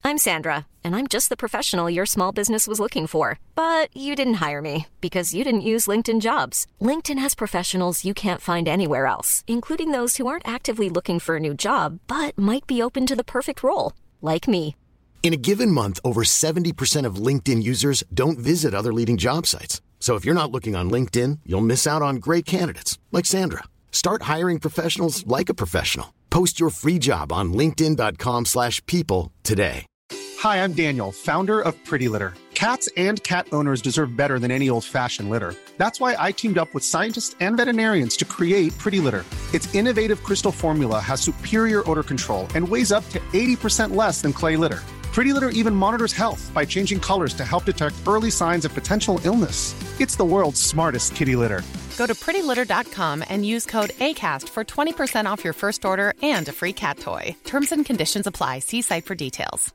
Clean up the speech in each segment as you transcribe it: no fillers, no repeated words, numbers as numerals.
I'm Sandra, and I'm just the professional your small business was looking for. But you didn't hire me because you didn't use LinkedIn Jobs. LinkedIn has professionals you can't find anywhere else, including those who aren't actively looking for a new job, but might be open to the perfect role, like me. In a given month, over 70% of LinkedIn users don't visit other leading job sites. So if you're not looking on LinkedIn, you'll miss out on great candidates like Sandra. Start hiring professionals like a professional. Post your free job on linkedin.com/people today. Hi, I'm Daniel, founder of Pretty Litter. Cats and cat owners deserve better than any old-fashioned litter. That's why I teamed up with scientists and veterinarians to create Pretty Litter. Its innovative crystal formula has superior odor control and weighs up to 80% less than clay litter. Pretty Litter even monitors health by changing colors to help detect early signs of potential illness. It's the world's smartest kitty litter. Go to prettylitter.com and use code ACAST for 20% off your first order and a free cat toy. Terms and conditions apply. See site for details.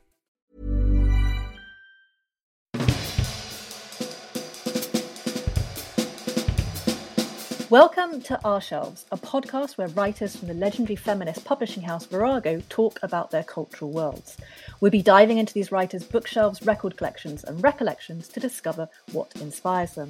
Welcome to Our Shelves, a podcast where writers from the legendary feminist publishing house Virago talk about their cultural worlds. We'll be diving into these writers' bookshelves, record collections, and recollections to discover what inspires them.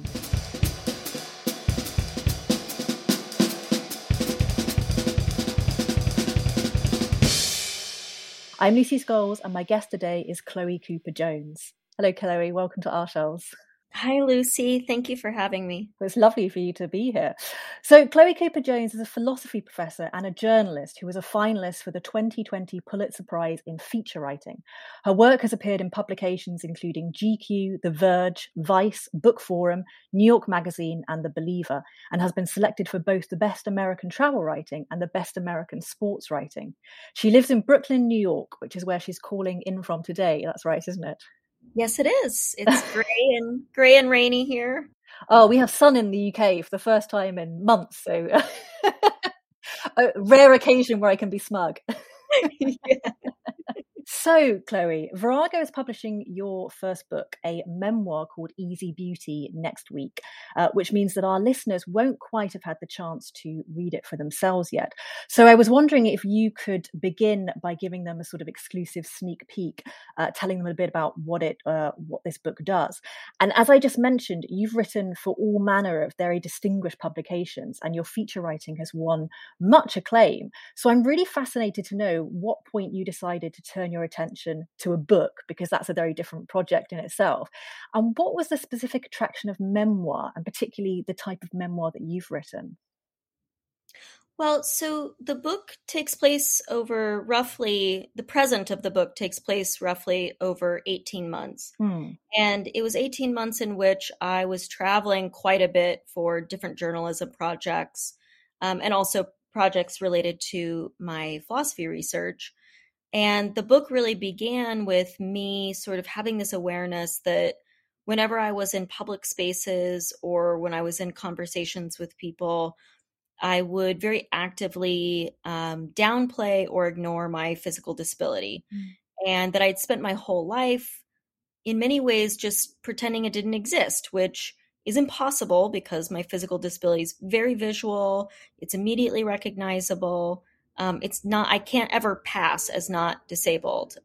I'm Lucy Scholes, and my guest today is Chloe Cooper-Jones. Hello, Chloe. Welcome to Our Shelves. Hi, Lucy. Thank you for having me. It's lovely for you to be here. So Chloe Cooper-Jones is a philosophy professor and a journalist who was a finalist for the 2020 Pulitzer Prize in feature writing. Her work has appeared in publications including GQ, The Verge, Vice, Book Forum, New York Magazine, and The Believer, and has been selected for both the Best American Travel Writing and the Best American Sports Writing. She lives in Brooklyn, New York, which is where she's calling in from today. That's right, isn't it? Yes, it is. It's gray and rainy here. Oh, we have sun in the UK for the first time in months, so a rare occasion where I can be smug. Yeah. So, Chloe, Virago is publishing your first book, a memoir called Easy Beauty, next week, which means that our listeners won't quite have had the chance to read it for themselves yet. So I was wondering if you could begin by giving them a sort of exclusive sneak peek, telling them a bit about what this book does. And as I just mentioned, you've written for all manner of very distinguished publications, and your feature writing has won much acclaim. So I'm really fascinated to know what point you decided to turn your attention to a book, because that's a very different project in itself. And what was the specific attraction of memoir, and particularly the type of memoir that you've written? Well, so the book takes place over the present of the book takes place roughly over 18 months. And it was 18 months in which I was traveling quite a bit for different journalism projects, and also projects related to my philosophy research. And the book really began with me sort of having this awareness that whenever I was in public spaces or when I was in conversations with people, I would very actively downplay or ignore my physical disability. And that I'd spent my whole life in many ways just pretending it didn't exist, which is impossible because my physical disability is very visual. It's immediately recognizable. It's not, I can't ever pass as not disabled.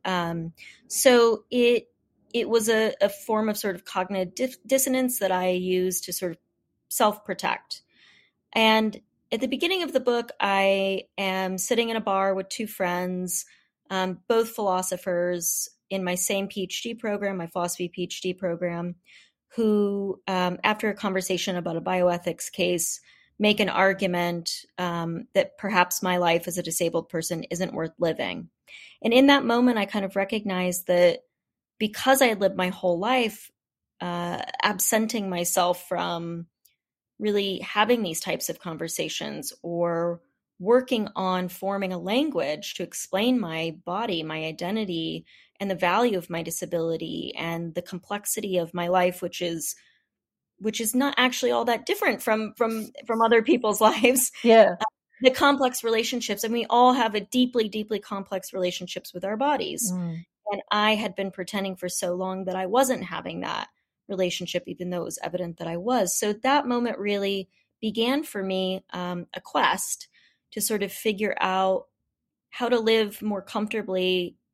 So it was a form of sort of cognitive dissonance that I used to sort of self-protect. And at the beginning of the book, I am sitting in a bar with two friends, both philosophers in my same PhD program, my philosophy PhD program, who, after a conversation about a bioethics case, make an argument that perhaps my life as a disabled person isn't worth living. And in that moment, I kind of recognized that because I had lived my whole life absenting myself from really having these types of conversations or working on forming a language to explain my body, my identity, and the value of my disability and the complexity of my life, which is not actually all that different from other people's lives. Yeah. The complex relationships, and we all have a deeply, deeply complex relationships with our bodies. And I had been pretending for so long that I wasn't having that relationship, even though it was evident that I was. So that moment really began for me a quest to sort of figure out how to live more comfortably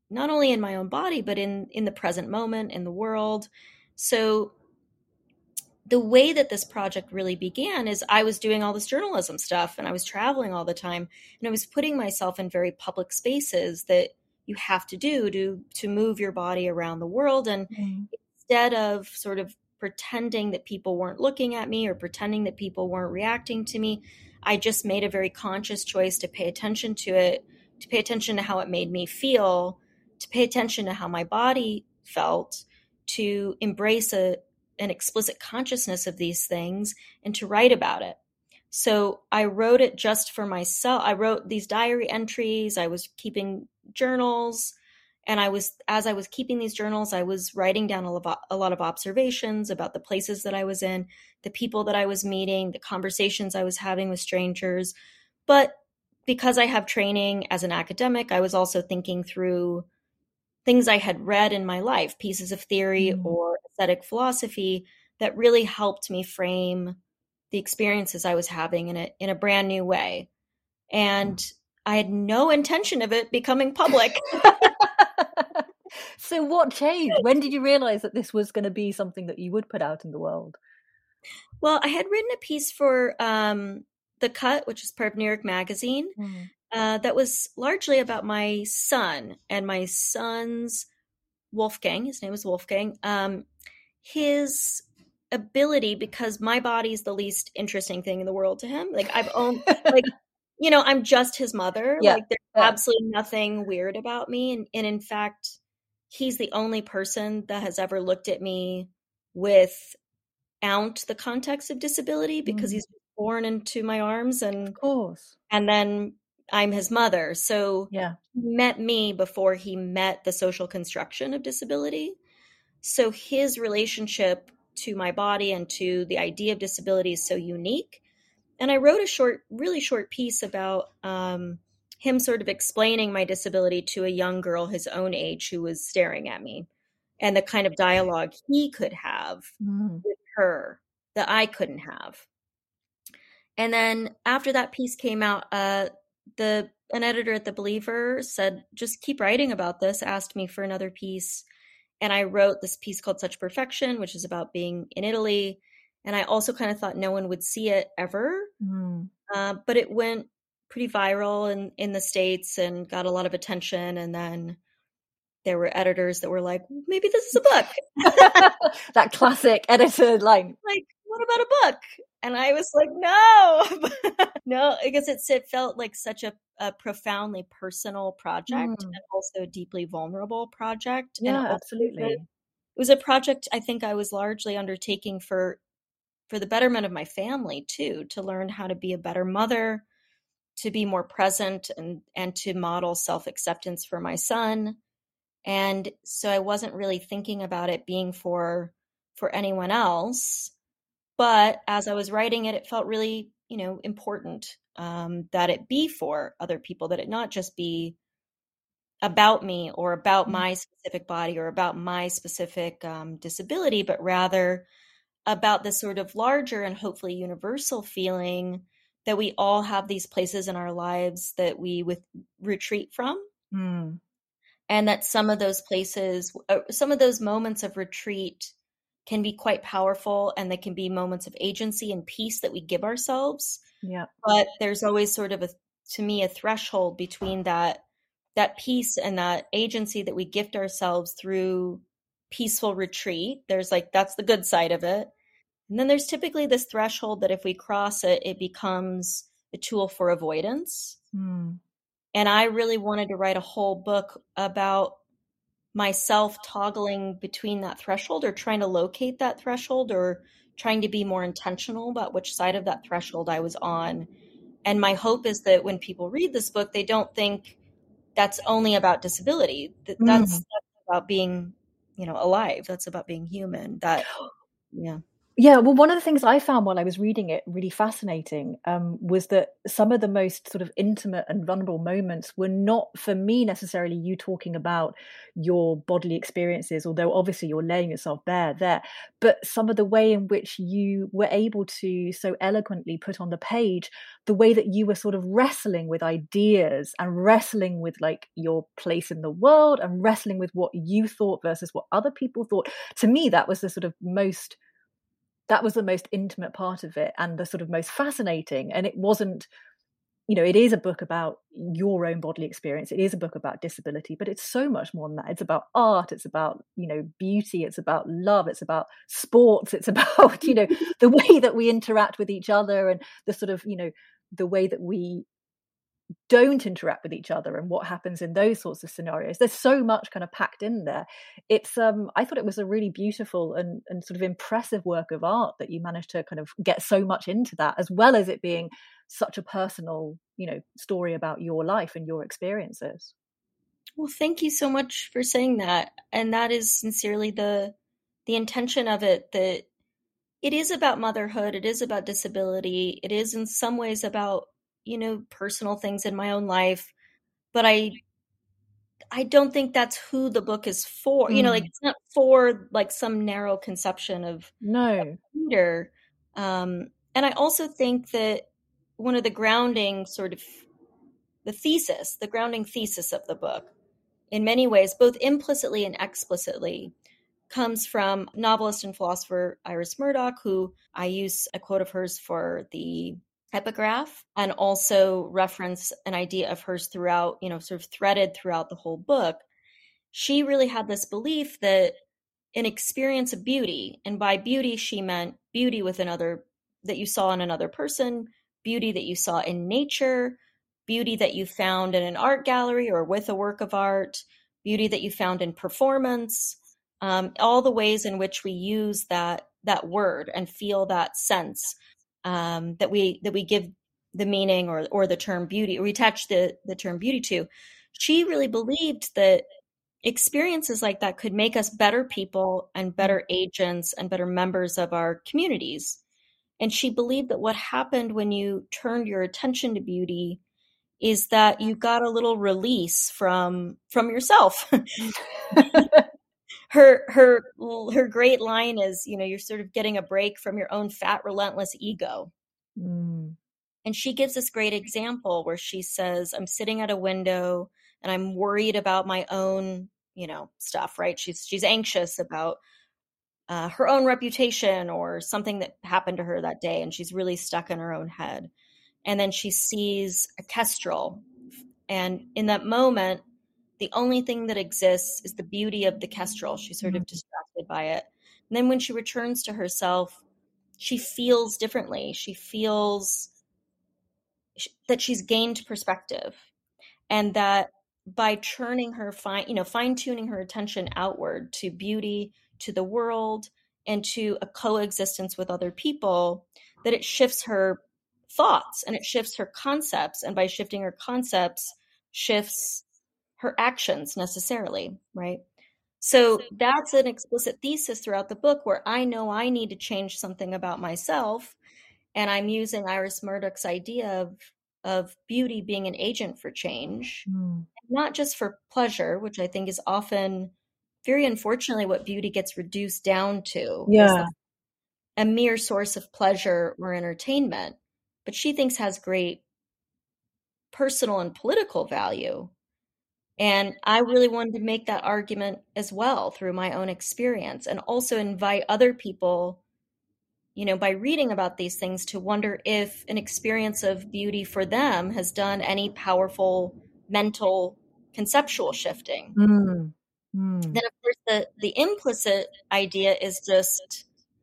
not only in my own body, but in the present moment, in the world. So the way that this project really began is I was doing all this journalism stuff and I was traveling all the time, and I was putting myself in very public spaces that you have to do to move your body around the world. And instead of sort of pretending that people weren't looking at me or pretending that people weren't reacting to me, I just made a very conscious choice to pay attention to it, to pay attention to how it made me feel, to pay attention to how my body felt, to embrace an explicit consciousness of these things, and to write about it. So I wrote it just for myself. I wrote these diary entries. I was keeping journals. And as I was keeping these journals, I was writing down a lot of observations about the places that I was in, the people that I was meeting, the conversations I was having with strangers. But because I have training as an academic, I was also thinking through things I had read in my life, pieces of theory or aesthetic philosophy that really helped me frame the experiences I was having in a brand new way. And I had no intention of it becoming public. So what changed? When did you realize that this was going to be something that you would put out in the world? Well, I had written a piece for The Cut, which is part of New York Magazine, that was largely about my son and my son's Wolfgang. His name is Wolfgang. His ability, because my body is the least interesting thing in the world to him. Like I've owned, like, you know, I'm just his mother. Yeah. Like there's absolutely nothing weird about me. And in fact, he's the only person that has ever looked at me without the context of disability, because he's born into my arms, and of course, and then I'm his mother. So yeah, he met me before he met the social construction of disability. So his relationship to my body and to the idea of disability is so unique. And I wrote a really short piece about him sort of explaining my disability to a young girl his own age who was staring at me, and the kind of dialogue he could have with her that I couldn't have. And then after that piece came out, an editor at The Believer said, just keep writing about this, asked me for another piece. And I wrote this piece called Such Perfection, which is about being in Italy. And I also kind of thought no one would see it ever. But it went pretty viral in the States and got a lot of attention. And then there were editors that were like, maybe this is a book. That classic editor line. Like, what about a book? And I was like, no, no, because it felt like such a profoundly personal project and also a deeply vulnerable project. Yeah, and absolutely. It was a project I think I was largely undertaking for the betterment of my family too, to learn how to be a better mother, to be more present, and to model self-acceptance for my son. And so I wasn't really thinking about it being for anyone else. But as I was writing it, it felt really, important that it be for other people, that it not just be about me or about my specific body or about my specific disability, but rather about this sort of larger and hopefully universal feeling that we all have these places in our lives that we retreat from. And that some of those places, some of those moments of retreat can be quite powerful, and they can be moments of agency and peace that we give ourselves. Yeah. But there's always sort of to me, a threshold between that peace and that agency that we gift ourselves through peaceful retreat. There's that's the good side of it. And then there's typically this threshold that if we cross it, it becomes a tool for avoidance. And I really wanted to write a whole book about myself toggling between that threshold, or trying to locate that threshold, or trying to be more intentional about which side of that threshold I was on. And my hope is that when people read this book, they don't think that's only about disability. That's about being, alive. That's about being human. Yeah. Yeah, well, one of the things I found while I was reading it really fascinating was that some of the most sort of intimate and vulnerable moments were not, for me, necessarily you talking about your bodily experiences, although obviously you're laying yourself bare there, but some of the way in which you were able to so eloquently put on the page the way that you were sort of wrestling with ideas and wrestling with like your place in the world and wrestling with what you thought versus what other people thought. To me, that was the most intimate part of it and the sort of most fascinating. And it wasn't, it is a book about your own bodily experience. It is a book about disability, but it's so much more than that. It's about art. It's about, beauty. It's about love. It's about sports. It's about, the way that we interact with each other and the sort of, the way that we don't interact with each other and what happens in those sorts of scenarios. There's so much kind of packed in there. It's I thought it was a really beautiful and sort of impressive work of art that you managed to kind of get so much into that, as well as it being such a personal, story about your life and your experiences. Well, thank you so much for saying that. And that is sincerely the intention of it, that it is about motherhood. It is about disability. It is in some ways about, personal things in my own life, but I don't think that's who the book is for. It's not for like some narrow conception of reader. And I also think that one of the grounding thesis of the book, in many ways, both implicitly and explicitly, comes from novelist and philosopher Iris Murdoch, who I use a quote of hers for the epigraph, and also reference an idea of hers throughout, sort of threaded throughout the whole book. She really had this belief that an experience of beauty, and by beauty she meant beauty with another, that you saw in another person, beauty that you saw in nature, beauty that you found in an art gallery or with a work of art, beauty that you found in performance, all the ways in which we use that word and feel that sense, that we give the meaning or the term beauty, or we attach the term beauty to. She really believed that experiences like that could make us better people and better agents and better members of our communities. And she believed that what happened when you turned your attention to beauty is that you got a little release from yourself. Her great line is, you're sort of getting a break from your own fat, relentless ego. And she gives this great example where she says, I'm sitting at a window and I'm worried about my own, stuff, right? She's anxious about her own reputation or something that happened to her that day. And she's really stuck in her own head. And then she sees a kestrel. And in that moment, the only thing that exists is the beauty of the kestrel. She's sort of distracted by it. And then when she returns to herself, she feels differently. She feels that she's gained perspective, and that by turning her fine-tuning her attention outward to beauty, to the world, and to a coexistence with other people, that it shifts her thoughts and it shifts her concepts. And by shifting her concepts, shifts her actions necessarily, right? So that's an explicit thesis throughout the book, where I know I need to change something about myself. And I'm using Iris Murdoch's idea of beauty being an agent for change, not just for pleasure, which I think is often, very unfortunately, what beauty gets reduced down to. Yeah. Is a mere source of pleasure or entertainment, but she thinks has great personal and political value. And I really wanted to make that argument as well through my own experience, and also invite other people, by reading about these things, to wonder if an experience of beauty for them has done any powerful mental conceptual shifting. Then, of course, the implicit idea is just,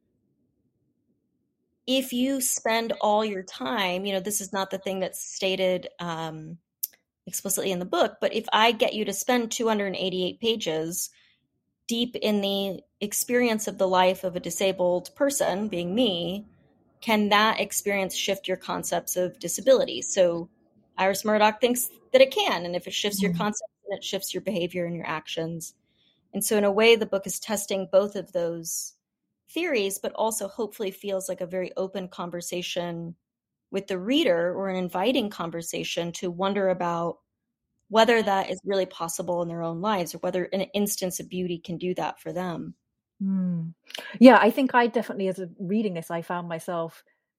if you spend all your time, this is not the thing that's stated explicitly in the book, but if I get you to spend 288 pages deep in the experience of the life of a disabled person, being me, can that experience shift your concepts of disability? So Iris Murdoch thinks that it can. And if it shifts your concepts, then it shifts your behavior and your actions. And so in a way, the book is testing both of those theories, but also hopefully feels like a very open conversation with the reader, or an inviting conversation to wonder about whether that is really possible in their own lives, or whether an instance of beauty can do that for them. Yeah, I think I definitely, as a reading this, I found myself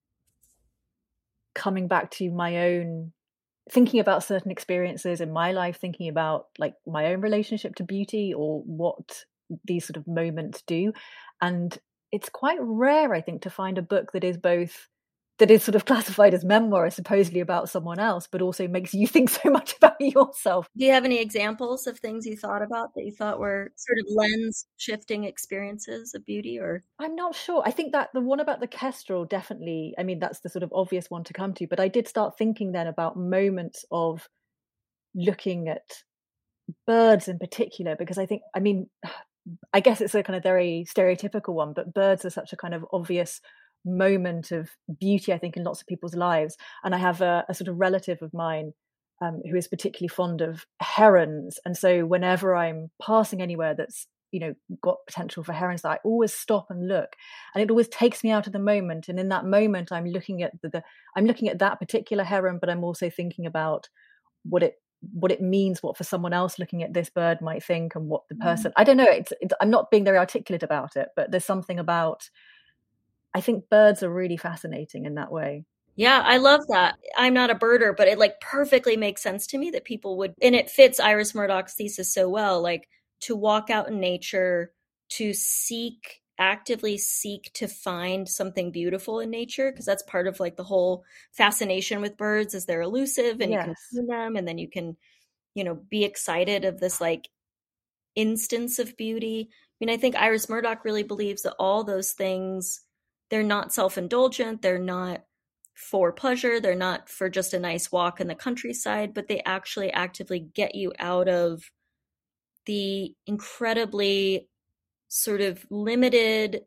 coming back to my own, thinking about certain experiences in my life, thinking about like my own relationship to beauty, or what these sort of moments do. And it's quite rare, I think, to find a book that is both, that is sort of classified as memoir, supposedly about someone else, but also makes you think so much about yourself. Do you have any examples of things you thought about that you thought were sort of lens shifting experiences of beauty? Or I'm not sure. I think that the one about the kestrel, definitely, I mean, that's the sort of obvious one to come to, but I did start thinking then about moments of looking at birds in particular, because I think, I mean, I guess it's a kind of very stereotypical one, but birds are such a kind of obvious moment of beauty, I think, in lots of people's lives. And I have a sort of relative of mine who is particularly fond of herons. And so whenever I'm passing anywhere that's, you know, got potential for herons, I always stop and look, and it always takes me out of the moment. And in that moment, I'm looking at I'm looking at that particular heron, but I'm also thinking about what it means, what for someone else looking at this bird might think, and what the person, I don't know, it's I'm not being very articulate about it, but there's something about, I think birds are really fascinating in that way. yeah, I love that. I'm not a birder, but it like perfectly makes sense to me that people would, and it fits Iris Murdoch's thesis so well, like to walk out in nature, to actively seek to find something beautiful in nature, because that's part of like the whole fascination with birds, is they're elusive, and you can see them, and then you can, you know, be excited of this like instance of beauty. I mean, I think Iris Murdoch really believes that all those things, they're not self-indulgent, they're not for pleasure, they're not for just a nice walk in the countryside, but they actually actively get you out of the incredibly sort of limited,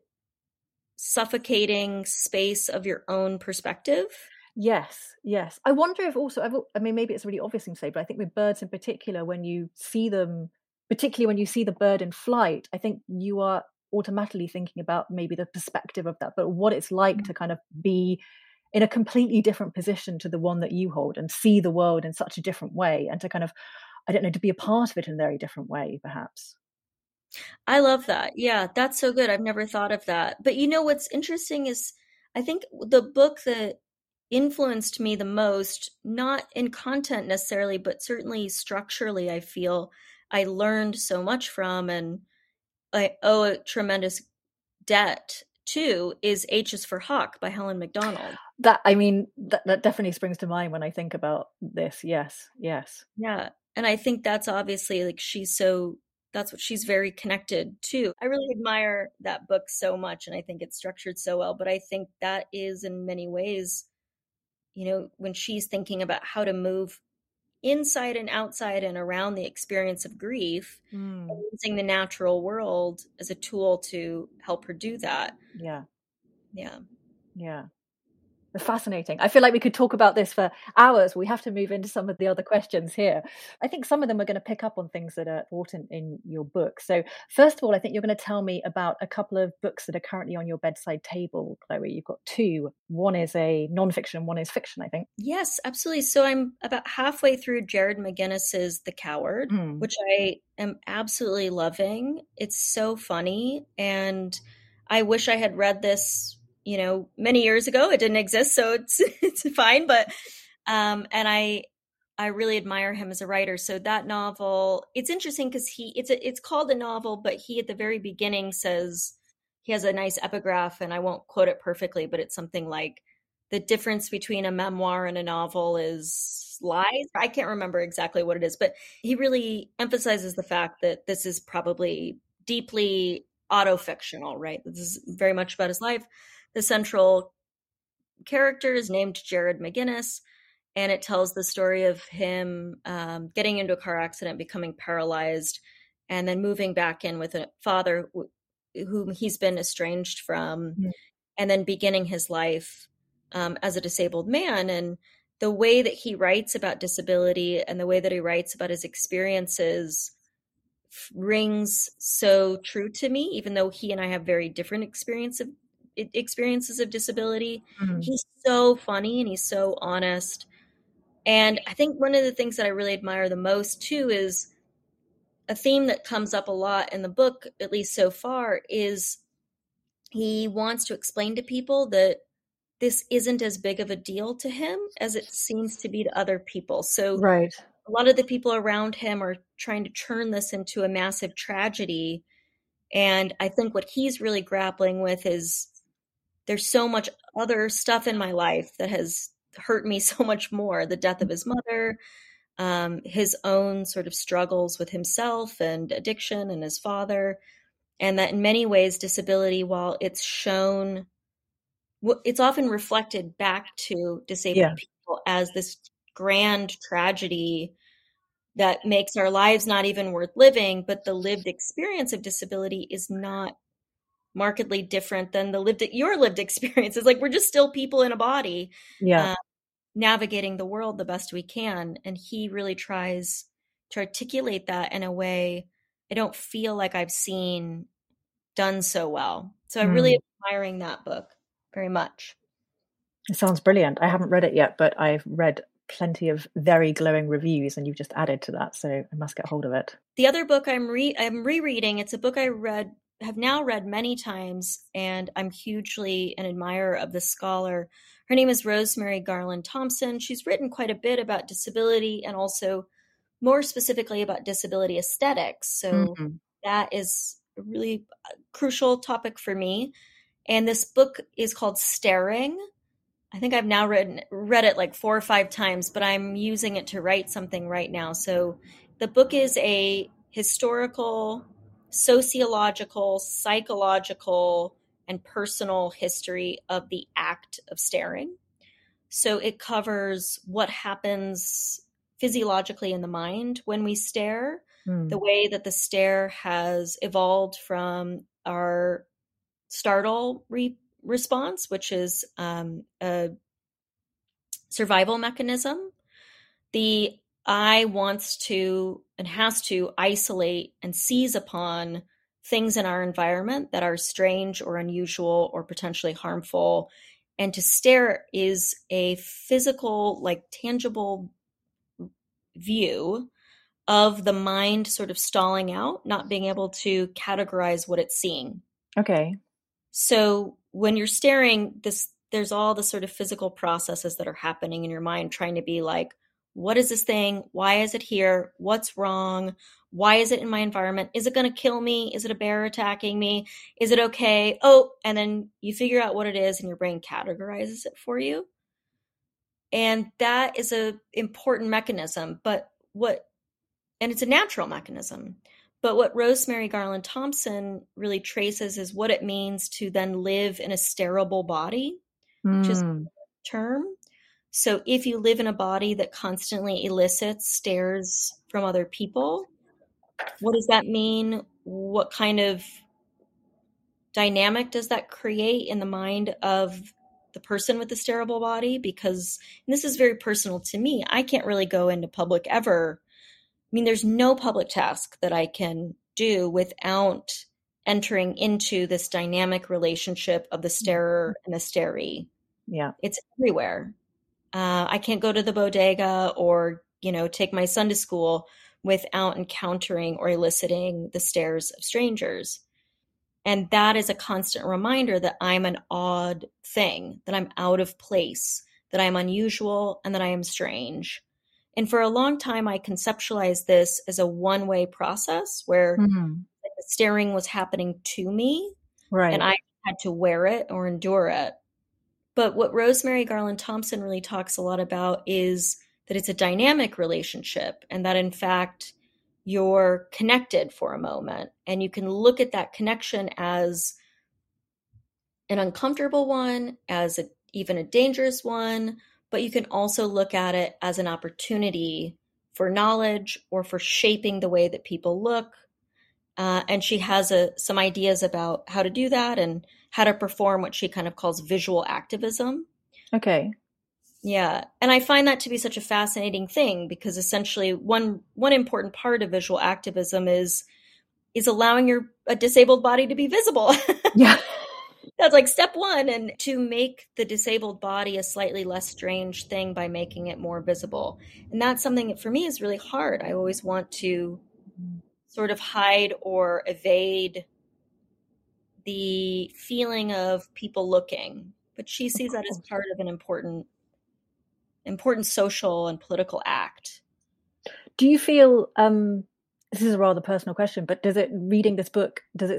suffocating space of your own perspective. Yes. I wonder if also, I mean, maybe it's a really obvious thing to say, but I think with birds in particular, when you see them, particularly when you see the bird in flight, I think you are automatically thinking about maybe the perspective of that, but what it's like to kind of be in a completely different position to the one that you hold, and see the world in such a different way, and to kind of, I don't know, to be a part of it in a very different way, perhaps. I love that. Yeah, that's so good. I've never thought of that. But you know what's interesting is, I think the book that influenced me the most, not in content necessarily, but certainly structurally, I feel I learned so much from, and I owe a tremendous debt to, is H is for Hawk by Helen Macdonald. That, I mean, that definitely springs to mind when I think about this. Yes. Yeah. And I think that's obviously like, that's what she's very connected to. I really admire that book so much, and I think it's structured so well. But I think that is in many ways, you know, when she's thinking about how to move inside and outside and around the experience of grief, using the natural world as a tool to help her do that. Yeah. It's fascinating. I feel like we could talk about this for hours. We have to move into some of the other questions here. I think some of them are going to pick up on things that are important in your book. So first of all, I think you're going to tell me about a couple of books that are currently on your bedside table, Chloe. You've got two. One is a nonfiction, one is fiction, I think. Yes, absolutely. So I'm about halfway through Jared McGinnis's The Coward, which I am absolutely loving. It's so funny. And I wish I had read this, you know, many years ago. It didn't exist, so it's fine. But and I really admire him as a writer. So that novel, it's interesting because it's called a novel, but he at the very beginning says, he has a nice epigraph, and I won't quote it perfectly, but it's something like, the difference between a memoir and a novel is lies. I can't remember exactly what it is, but he really emphasizes the fact that this is probably deeply autofictional, right? This is very much about his life. The central character is named Jared McGinnis, and it tells the story of him getting into a car accident, becoming paralyzed, and then moving back in with a father whom he's been estranged from, and then beginning his life as a disabled man. And the way that he writes about disability and the way that he writes about his experiences rings so true to me, even though he and I have very different experiences of disability. He's so funny and he's so honest. And I think one of the things that I really admire the most too is a theme that comes up a lot in the book, at least so far, is he wants to explain to people that this isn't as big of a deal to him as it seems to be to other people. So right. A lot of the people around him are trying to turn this into a massive tragedy. And I think what he's really grappling with is there's so much other stuff in my life that has hurt me so much more. The death of his mother, his own sort of struggles with himself and addiction and his father. And that in many ways, disability, while it's shown, it's often reflected back to disabled people as this grand tragedy that makes our lives not even worth living, but the lived experience of disability is not markedly different than your lived experience. It's like we're just still people in a body, navigating the world the best we can. And he really tries to articulate that in a way I don't feel like I've seen done so well. So I'm really admiring that book very much. It sounds brilliant. I haven't read it yet, but I've read plenty of very glowing reviews, and you've just added to that, so I must get hold of it. The other book I'm rereading, it's a book I have now read many times, and I'm hugely an admirer of the scholar. Her name is Rosemary Garland Thompson. She's written quite a bit about disability and also more specifically about disability aesthetics. So that is a really crucial topic for me. And this book is called Staring. I think I've now read it like 4 or 5 times, but I'm using it to write something right now. So the book is a historical, sociological, psychological, and personal history of the act of staring. So it covers what happens physiologically in the mind when we stare, the way that the stare has evolved from our startle response, which is a survival mechanism. The eye wants to and has to isolate and seize upon things in our environment that are strange or unusual or potentially harmful. And to stare is a physical, like tangible view of the mind sort of stalling out, not being able to categorize what it's seeing. Okay. So when you're staring, there's all the sort of physical processes that are happening in your mind, trying to be like, what is this thing? Why is it here? What's wrong? Why is it in my environment? Is it going to kill me? Is it a bear attacking me? Is it okay? Oh, and then you figure out what it is and your brain categorizes it for you. And that is an important mechanism, and it's a natural mechanism. But what Rosemary Garland Thompson really traces is what it means to then live in a stereable body, which is a term. So if you live in a body that constantly elicits stares from other people, what does that mean? What kind of dynamic does that create in the mind of the person with the stereable body? Because this is very personal to me. I can't really go into public ever. I mean, there's no public task that I can do without entering into this dynamic relationship of the starer and the staree. Yeah. It's everywhere. I can't go to the bodega or, take my son to school without encountering or eliciting the stares of strangers. And that is a constant reminder that I'm an odd thing, that I'm out of place, that I'm unusual, and that I am strange. And for a long time, I conceptualized this as a one-way process where the staring was happening to me, right, and I had to wear it or endure it. But what Rosemary Garland Thompson really talks a lot about is that it's a dynamic relationship, and that in fact, you're connected for a moment, and you can look at that connection as an uncomfortable one, as even a dangerous one, but you can also look at it as an opportunity for knowledge or for shaping the way that people look. And she has some ideas about how to do that and how to perform what she kind of calls visual activism. Okay. Yeah. And I find that to be such a fascinating thing because essentially one important part of visual activism is is allowing a disabled body to be visible. Yeah. That's like step one. And to make the disabled body a slightly less strange thing by making it more visible. And that's something that for me is really hard. I always want to sort of hide or evade the feeling of people looking. But she sees that as part of an important social and political act. Do you feel, this is a rather personal question, but reading this book, does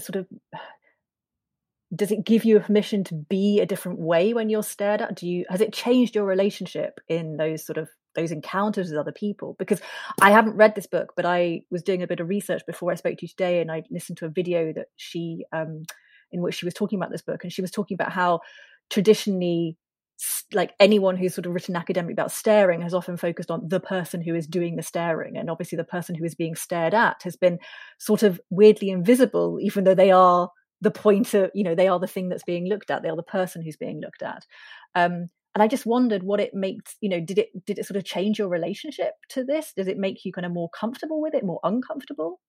it give you a permission to be a different way when you're stared at? Has it changed your relationship in those encounters with other people? Because I haven't read this book, but I was doing a bit of research before I spoke to you today, and I listened to a video that she, in which she was talking about this book, and she was talking about how traditionally, like anyone who's sort of written academically about staring has often focused on the person who is doing the staring, and obviously the person who is being stared at has been sort of weirdly invisible, even though they are the point of, they are the thing that's being looked at, they are the person who's being looked at. And I just wondered what it makes, did it sort of change your relationship to this? Does it make you kind of more comfortable with it, more uncomfortable?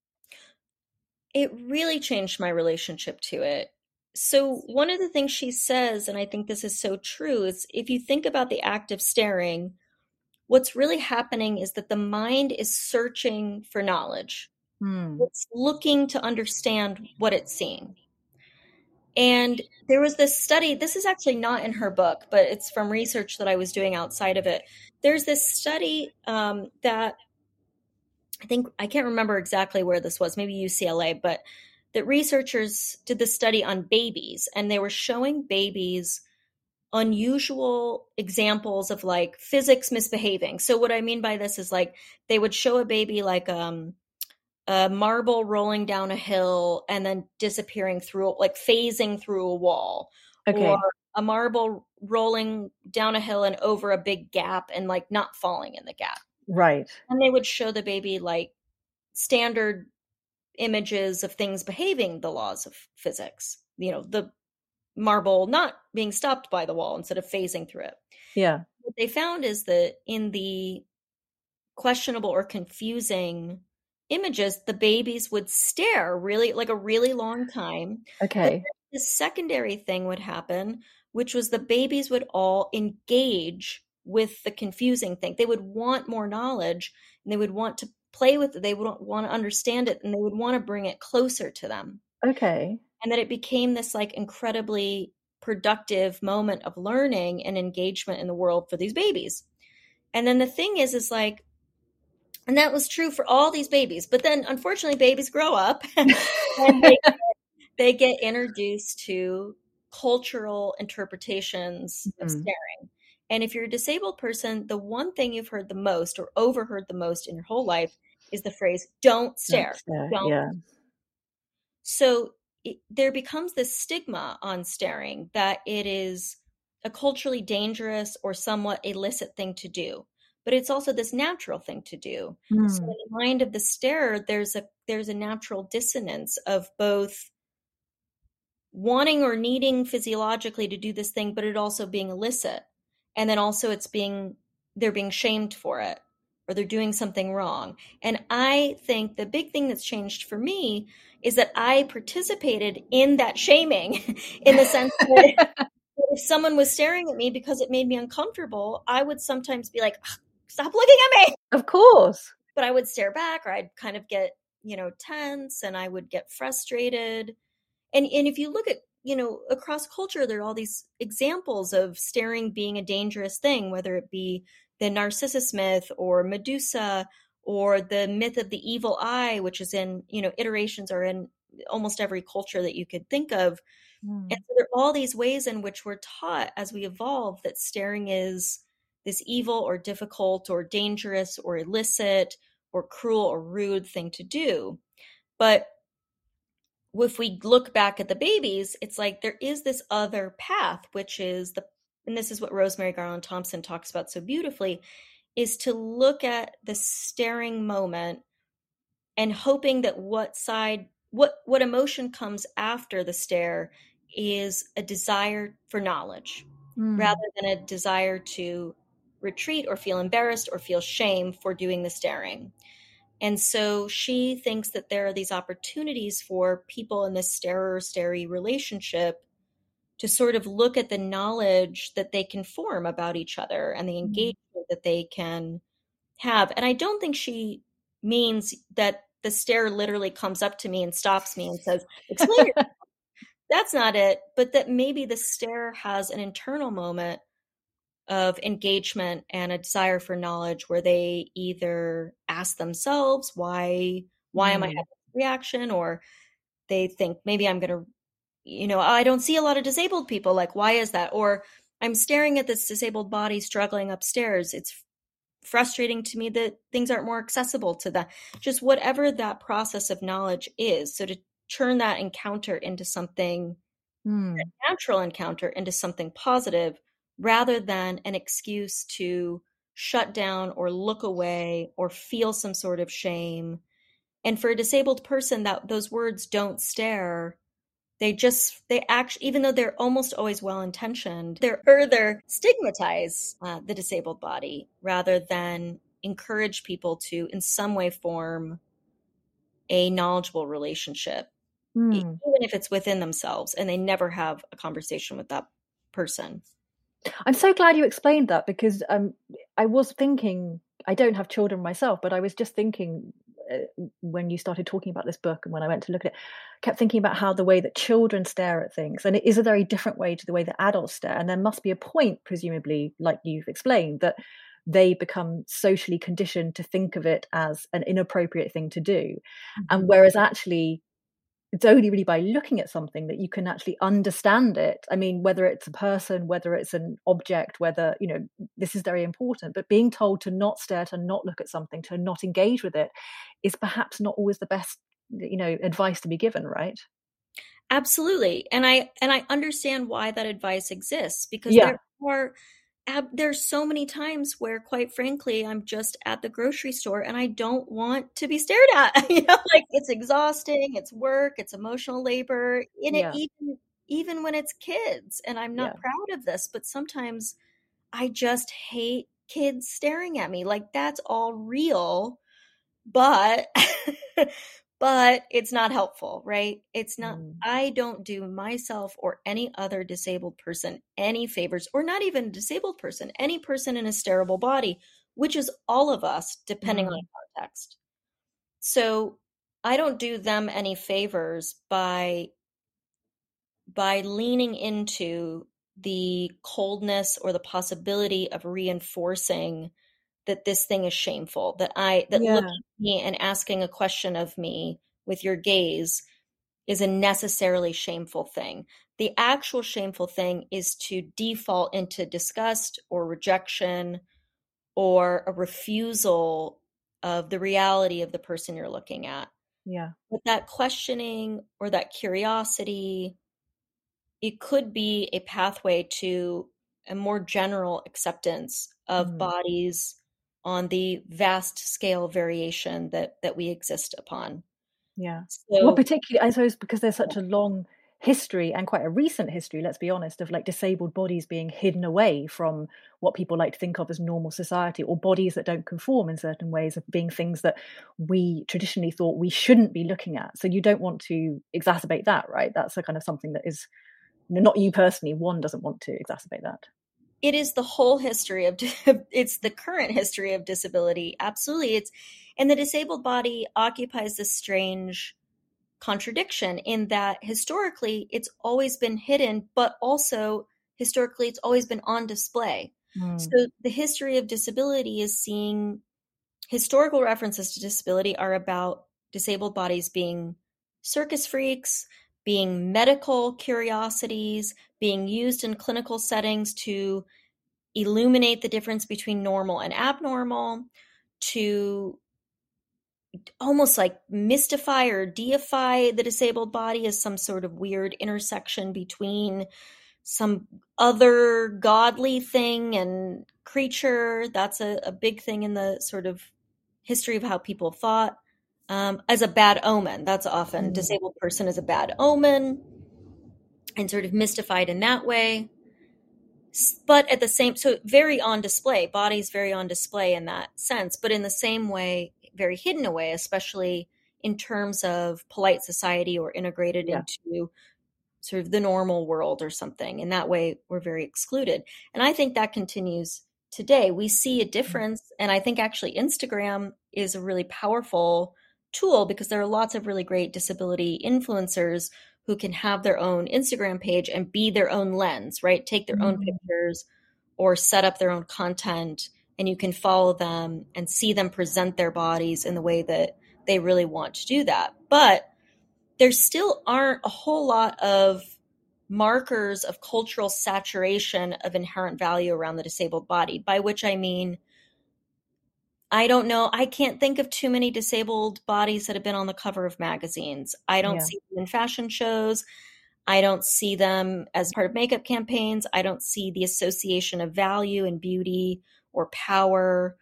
It really changed my relationship to it. So one of the things she says, and I think this is so true, is if you think about the act of staring, what's really happening is that the mind is searching for knowledge. It's looking to understand what it's seeing. And there was this study, this is actually not in her book, but it's from research that I was doing outside of it. There's this study that I can't remember exactly where this was, maybe UCLA, but that researchers did the study on babies, and they were showing babies unusual examples of like physics misbehaving. So what I mean by this is like they would show a baby like a marble rolling down a hill and then disappearing through, like phasing through a wall, or a marble rolling down a hill and over a big gap and like not falling in the gap. Right. And they would show the baby like standard images of things behaving the laws of physics, the marble not being stopped by the wall instead of phasing through it. Yeah. What they found is that in the questionable or confusing images, the babies would stare really like a really long time. Okay. The secondary thing would happen, which was the babies would all engage with the confusing thing. They would want more knowledge, and they would want to play with it. They would want to understand it, and they would want to bring it closer to them. Okay. And that it became this like incredibly productive moment of learning and engagement in the world for these babies. And then the thing is like, and that was true for all these babies. But then unfortunately, babies grow up and they get introduced to cultural interpretations of staring. And if you're a disabled person, the one thing you've heard the most or overheard the most in your whole life is the phrase, don't stare. Don't. Yeah. So there becomes this stigma on staring that it is a culturally dangerous or somewhat illicit thing to do. But it's also this natural thing to do. So in the mind of the starer, there's a natural dissonance of both wanting or needing physiologically to do this thing, but it also being illicit. And then also they're being shamed for it, or they're doing something wrong. And I think the big thing that's changed for me is that I participated in that shaming in the sense that if someone was staring at me because it made me uncomfortable, I would sometimes be like, stop looking at me. Of course. But I would stare back, or I'd kind of get, tense, and I would get frustrated. And if you look at, across culture, there are all these examples of staring being a dangerous thing, whether it be the Narcissus myth or Medusa, or the myth of the evil eye, which is in, iterations are in almost every culture that you could think of. And so there are all these ways in which we're taught as we evolve that staring is this evil or difficult or dangerous or illicit or cruel or rude thing to do. But if we look back at the babies, it's like there is this other path, which is and this is what Rosemary Garland Thompson talks about so beautifully, is to look at the staring moment and hoping that what emotion comes after the stare is a desire for knowledge rather than a desire to retreat or feel embarrassed or feel shame for doing the staring. And so she thinks that there are these opportunities for people in this starer-starey relationship to sort of look at the knowledge that they can form about each other and the engagement that they can have. And I don't think she means that the stare literally comes up to me and stops me and says, explain it. That's not it. But that maybe the stare has an internal moment of engagement and a desire for knowledge where they either ask themselves, why am I having this reaction? Or they think maybe I'm going to, I don't see a lot of disabled people. Like, why is that? Or I'm staring at this disabled body struggling upstairs. It's frustrating to me that things aren't more accessible to them. Just whatever that process of knowledge is. So to turn that encounter into something, a natural encounter into something positive, rather than an excuse to shut down or look away or feel some sort of shame. And for a disabled person, that those words don't stare. They actually, even though they're almost always well-intentioned, they further stigmatize the disabled body rather than encourage people to, in some way, form a knowledgeable relationship, even if it's within themselves and they never have a conversation with that person. I'm so glad you explained that, because I was thinking, I don't have children myself, but I was just thinking when you started talking about this book and when I went to look at it, I kept thinking about how the way that children stare at things, and it is a very different way to the way that adults stare. And there must be a point, presumably, like you've explained, that they become socially conditioned to think of it as an inappropriate thing to do. And whereas actually, it's only really by looking at something that you can actually understand it. I mean, whether it's a person, whether it's an object, whether, this is very important. But being told to not stare, to not look at something, to not engage with it is perhaps not always the best, advice to be given, right? Absolutely. And I understand why that advice exists, because there's so many times where, quite frankly, I'm just at the grocery store and I don't want to be stared at. Like, it's exhausting, it's work, it's emotional labor in it, even when it's kids. And I'm not proud of this, but sometimes I just hate kids staring at me. Like, that's all real, but but it's not helpful, right? It's not, I don't do myself or any other disabled person any favors, or not even a disabled person, any person in a stareable body, which is all of us, depending on context. So I don't do them any favors by leaning into the coldness or the possibility of reinforcing that this thing is shameful, that looking at me and asking a question of me with your gaze is a necessarily shameful thing. The actual shameful thing is to default into disgust or rejection or a refusal of the reality of the person you're looking at. Yeah. But that questioning or that curiosity, it could be a pathway to a more general acceptance of bodies on the vast scale variation that we exist upon. Yeah. So, well, particularly, I suppose, because there's such a long history, and quite a recent history, let's be honest, of like disabled bodies being hidden away from what people like to think of as normal society, or bodies that don't conform in certain ways of being things that we traditionally thought we shouldn't be looking at. So you don't want to exacerbate that, right? That's a kind of something that is, not you personally, one doesn't want to exacerbate that. It is the whole history of, it's the current history of disability. Absolutely. And the disabled body occupies this strange contradiction in that historically it's always been hidden, but also historically it's always been on display. So the history of disability is seeing historical references to disability are about disabled bodies being circus freaks, being medical curiosities, being used in clinical settings to illuminate the difference between normal and abnormal, to almost like mystify or deify the disabled body as some sort of weird intersection between some other godly thing and creature. That's a big thing in the sort of history of how people thought, as a bad omen. That's often disabled person is a bad omen and sort of mystified in that way. But at the same, so very on display, bodies very on display in that sense. But in the same way, very hidden away, especially in terms of polite society or integrated into sort of the normal world or something. In that way, we're very excluded. And I think that continues today. We see a difference. And I think actually Instagram is a really powerful tool because there are lots of really great disability influencers who can have their own Instagram page and be their own lens, right? Take their own pictures or set up their own content, and you can follow them and see them present their bodies in the way that they really want to do that. But there still aren't a whole lot of markers of cultural saturation of inherent value around the disabled body, by which I mean, I don't know, I can't think of too many disabled bodies that have been on the cover of magazines. I don't see them in fashion shows. I don't see them as part of makeup campaigns. I don't see the association of value and beauty or power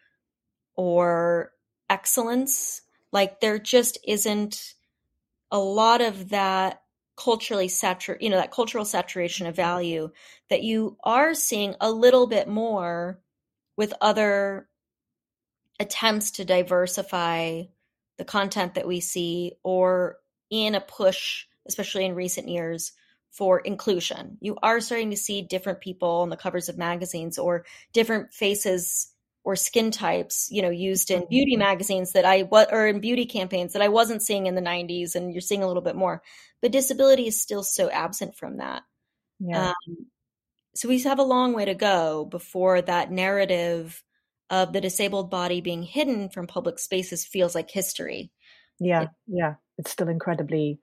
or excellence. Like there just isn't a lot of that culturally that cultural saturation of value that you are seeing a little bit more with other attempts to diversify the content that we see, or in a push, especially in recent years, for inclusion. You are starting to see different people on the covers of magazines, or different faces or skin types, used in beauty magazines or in beauty campaigns that I wasn't seeing in the 90s, and you're seeing a little bit more. But disability is still so absent from that. Yeah. So we have a long way to go before that narrative of the disabled body being hidden from public spaces feels like history. Yeah. It's still incredibly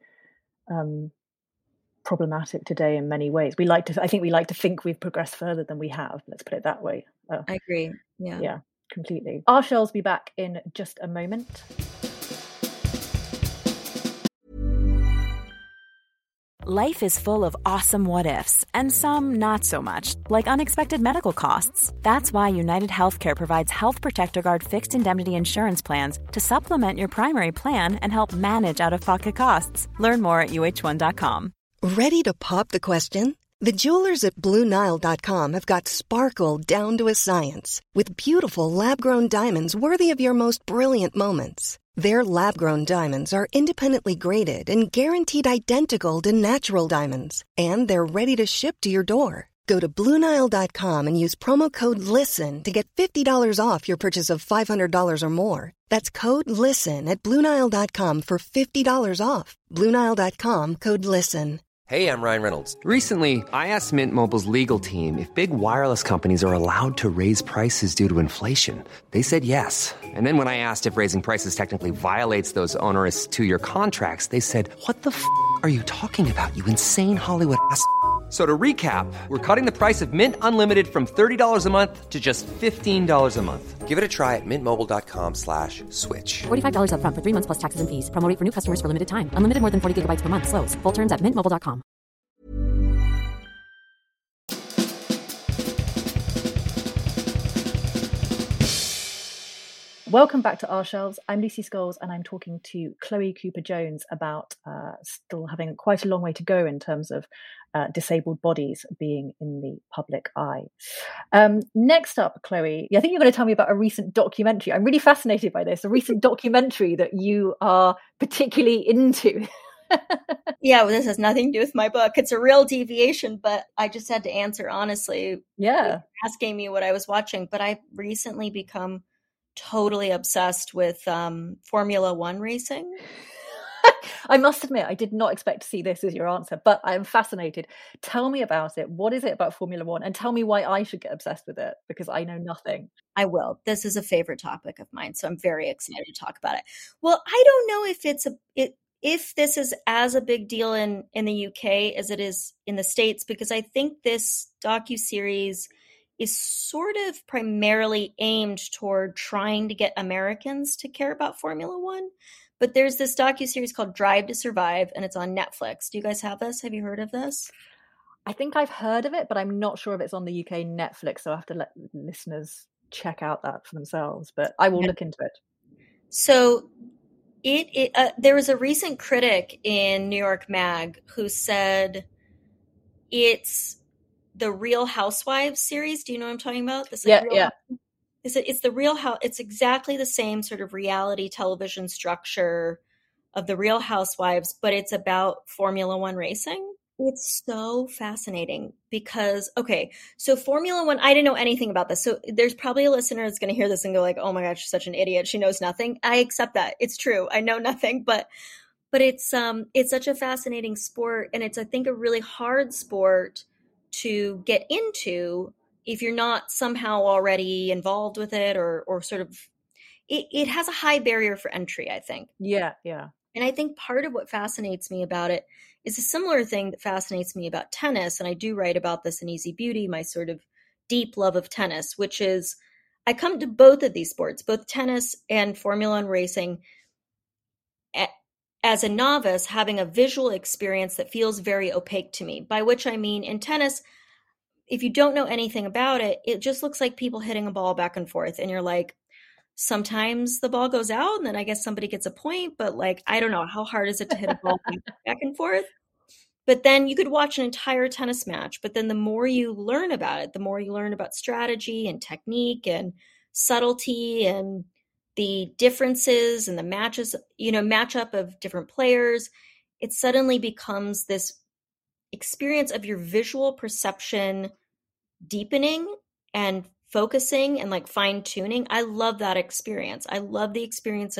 problematic today in many ways. I think we like to think we've progressed further than we have. Let's put it that way. I agree. Yeah, completely. Our show'll be back in just a moment. Life is full of awesome what-ifs, and some not so much, like unexpected medical costs. That's why United Healthcare provides Health Protector Guard fixed indemnity insurance plans to supplement your primary plan and help manage out-of-pocket costs. Learn more at uh1.com. Ready to pop the question? The jewelers at BlueNile.com have got sparkle down to a science with beautiful lab-grown diamonds worthy of your most brilliant moments. Their lab-grown diamonds are independently graded and guaranteed identical to natural diamonds, and they're ready to ship to your door. Go to BlueNile.com and use promo code LISTEN to get $50 off your purchase of $500 or more. That's code LISTEN at BlueNile.com for $50 off. BlueNile.com, code LISTEN. Hey, I'm Ryan Reynolds. Recently, I asked Mint Mobile's legal team if big wireless companies are allowed to raise prices due to inflation. They said yes. And then when I asked if raising prices technically violates those onerous two-year contracts, they said, "What the f*** are you talking about, you insane Hollywood ass?" So to recap, we're cutting the price of Mint Unlimited from $30 a month to just $15 a month. Give it a try at mintmobile.com/switch. $45 up front for 3 months plus taxes and fees. Promo rate for new customers for limited time. Unlimited more than 40 gigabytes per month. Slows full terms at mintmobile.com. Welcome back to Our Shelves. I'm Lucy Scholes, and I'm talking to Chloe Cooper-Jones about still having quite a long way to go in terms of disabled bodies being in the public eye. Next up, Chloe, I think you're going to tell me about a recent documentary. I'm really fascinated by this, a recent documentary that you are particularly into. Yeah, well, this has nothing to do with my book. It's a real deviation, but I just had to answer honestly. Yeah. Asking me what I was watching, but I've recently become totally obsessed with Formula One racing. I must admit, I did not expect to see this as your answer, but I am fascinated. Tell me about it. What is it about Formula One? And tell me why I should get obsessed with it, because I know nothing. I will. This is a favorite topic of mine, so I'm very excited to talk about it. Well, I don't know if this is as a big deal in the UK as it is in the States, because I think this docuseries is sort of primarily aimed toward trying to get Americans to care about Formula One. But there's this docuseries called Drive to Survive, and it's on Netflix. Do you guys have this? Have you heard of this? I think I've heard of it, but I'm not sure if it's on the UK Netflix, so I have to let listeners check out that for themselves. But I will look into it. So there was a recent critic in New York Mag who said it's the Real Housewives series. Do you know what I'm talking about? Yeah. it's the Real House. It's exactly the same sort of reality television structure of the Real Housewives, but it's about Formula One racing. It's so fascinating because, okay, so Formula One, I didn't know anything about this. So there's probably a listener that's going to hear this and go like, oh my gosh, she's such an idiot. She knows nothing. I accept that. It's true. I know nothing, but it's such a fascinating sport. And it's, I think, a really hard sport to get into if you're not somehow already involved with it or sort of, it has a high barrier for entry, I think. Yeah, yeah. And I think part of what fascinates me about it is a similar thing that fascinates me about tennis. And I do write about this in Easy Beauty, my sort of deep love of tennis, which is I come to both of these sports, both tennis and Formula One racing, as a novice, having a visual experience that feels very opaque to me, by which I mean in tennis, if you don't know anything about it, it just looks like people hitting a ball back and forth. And you're like, sometimes the ball goes out and then I guess somebody gets a point, but like, I don't know, how hard is it to hit a ball back and forth? But then you could watch an entire tennis match, but then the more you learn about it, the more you learn about strategy and technique and subtlety and the differences and the matches, matchup of different players, it suddenly becomes this experience of your visual perception deepening and focusing and like fine tuning. I love that experience. I love the experience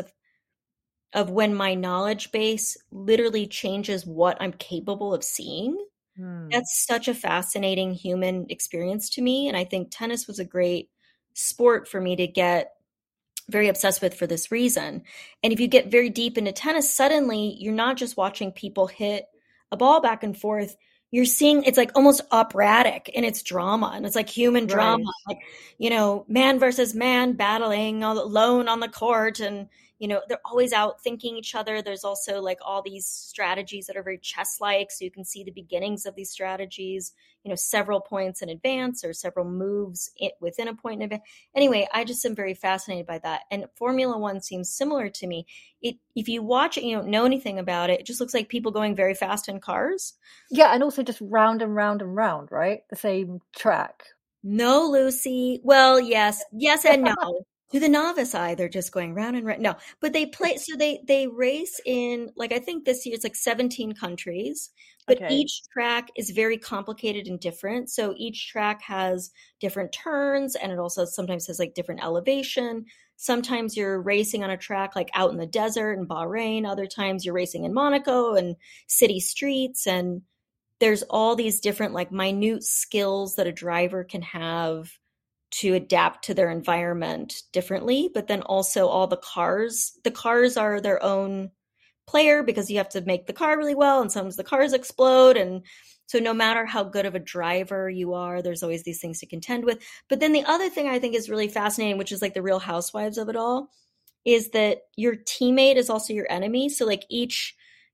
of when my knowledge base literally changes what I'm capable of seeing. That's such a fascinating human experience to me. And I think tennis was a great sport for me to get very obsessed with for this reason. And if you get very deep into tennis, suddenly you're not just watching people hit a ball back and forth. You're seeing it's like almost operatic in its drama, and it's like human drama, like, man versus man battling alone on the court. And, they're always out thinking each other. There's also like all these strategies that are very chess-like. So you can see the beginnings of these strategies, several points in advance or several moves within a point in advance. Anyway, I just am very fascinated by that. And Formula One seems similar to me. If you watch it, you don't know anything about it. It just looks like people going very fast in cars. Yeah, and also just round and round and round, right? The same track. No, Lucy. Well, yes and no. To the novice eye, they're just going round and round. No, but they play. So they race in, like, I think this year it's like 17 countries, but each track is very complicated and different. So each track has different turns, and it also sometimes has like different elevation. Sometimes you're racing on a track like out in the desert in Bahrain. Other times you're racing in Monaco and city streets. And there's all these different like minute skills that a driver can have to adapt to their environment differently. But then also all the cars are their own player because you have to make the car really well. And sometimes the cars explode. And so no matter how good of a driver you are, there's always these things to contend with. But then the other thing I think is really fascinating, which is like the Real Housewives of it all, is that your teammate is also your enemy. So like each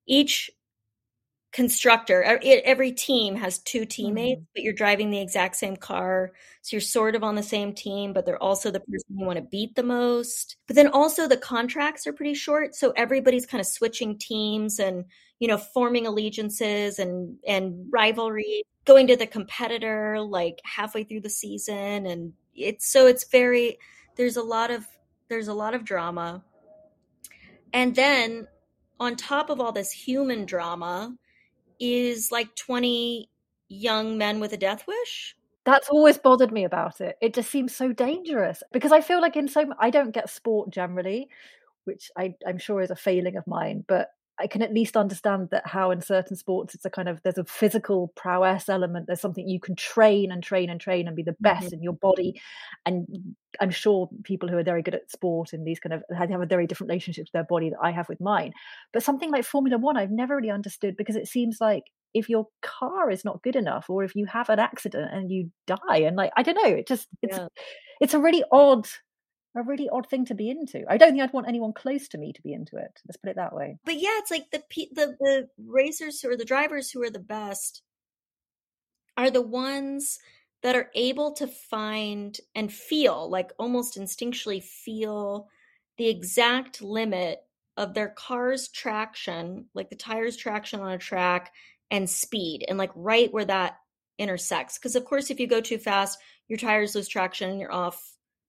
constructor, every team has two teammates, but you're driving the exact same car. So you're sort of on the same team, but they're also the person you want to beat the most. But then also the contracts are pretty short. So everybody's kind of switching teams and, forming allegiances and rivalry, going to the competitor like halfway through the season. And there's a lot of drama. And then on top of all this human drama is like 20 young men with a death wish. That's always bothered me about it. It just seems so dangerous because I feel like I don't get sport generally, which I'm sure is a failing of mine, but I can at least understand that how in certain sports there's a physical prowess element. There's something you can train and train and train and be the best in your body. And I'm sure people who are very good at sport and these kind of have a very different relationship to their body that I have with mine. But something like Formula One, I've never really understood because it seems like if your car is not good enough or if you have an accident and you die and like, I don't know, it's a really odd thing to be into. I don't think I'd want anyone close to me to be into it. Let's put it that way. But yeah, it's like the racers or the drivers who are the best are the ones that are able to find and feel, like almost instinctually feel the exact limit of their car's traction, like the tires traction on a track and speed, and like right where that intersects. Because of course, if you go too fast, your tires lose traction and you're off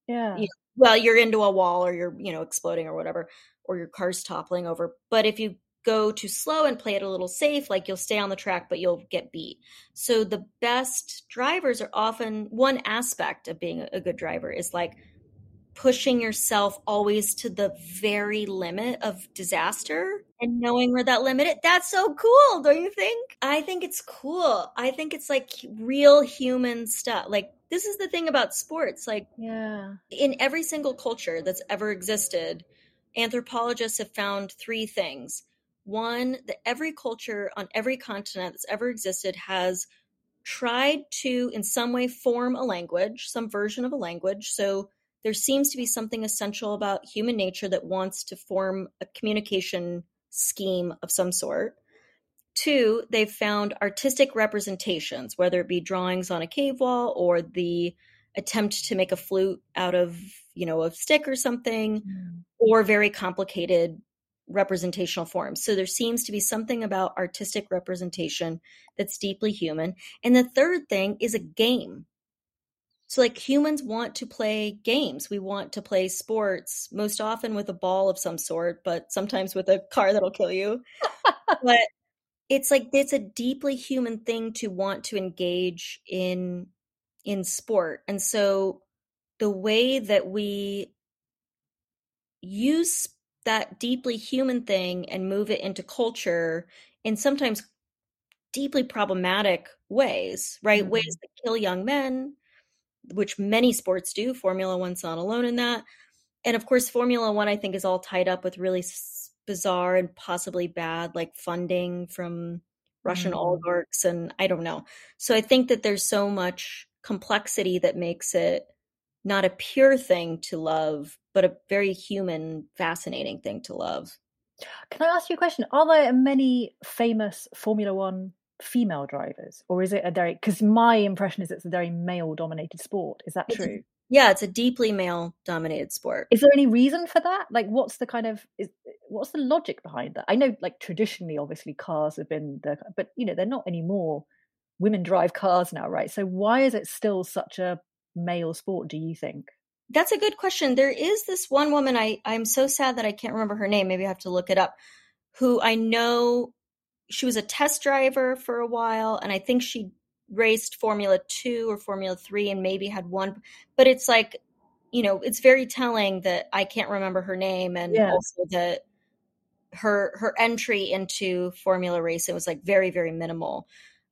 Yeah. Well, you're into a wall, or you're, exploding or whatever, or your car's toppling over. But if you go too slow and play it a little safe, like you'll stay on the track, but you'll get beat. So the best drivers are often, one aspect of being a good driver is like pushing yourself always to the very limit of disaster and knowing where that limit is. That's so cool, don't you think? I think it's cool. I think it's like real human stuff. Like, this is the thing about sports. Like, in every single culture that's ever existed, anthropologists have found three things. One, that every culture on every continent that's ever existed has tried to, in some way, form a language, some version of a language. So there seems to be something essential about human nature that wants to form a communication scheme of some sort. Two, they've found artistic representations, whether it be drawings on a cave wall or the attempt to make a flute out of, a stick or something, or very complicated representational forms. So there seems to be something about artistic representation that's deeply human. And the third thing is a game. So like, humans want to play games. We want to play sports, most often with a ball of some sort, but sometimes with a car that'll kill you. But it's like, it's a deeply human thing to want to engage in sport. And so the way that we use that deeply human thing and move it into culture in sometimes deeply problematic ways, right? Ways that kill young men, which many sports do. Formula One's not alone in that. And of course, Formula One, I think, is all tied up with really bizarre and possibly bad, like, funding from Russian oligarchs, and I don't know. So I think that there's so much complexity that makes it not a pure thing to love, but a very human, fascinating thing to love. Can I ask you a question? Are there many famous Formula One female drivers, or is it because my impression is it's a very male-dominated sport? Is that true? Yeah, it's a deeply male-dominated sport. Is there any reason for that? Like, what's the logic behind that? I know, like, traditionally, obviously, cars have been but they're not anymore. Women drive cars now, right? So why is it still such a male sport, do you think? That's a good question. There is this one woman, I'm so sad that I can't remember her name, maybe I have to look it up, who I know, she was a test driver for a while, and I think she raced Formula 2 or Formula 3 and maybe had one, but it's like, it's very telling that I can't remember her name, and also that her entry into Formula racing was like very, very minimal.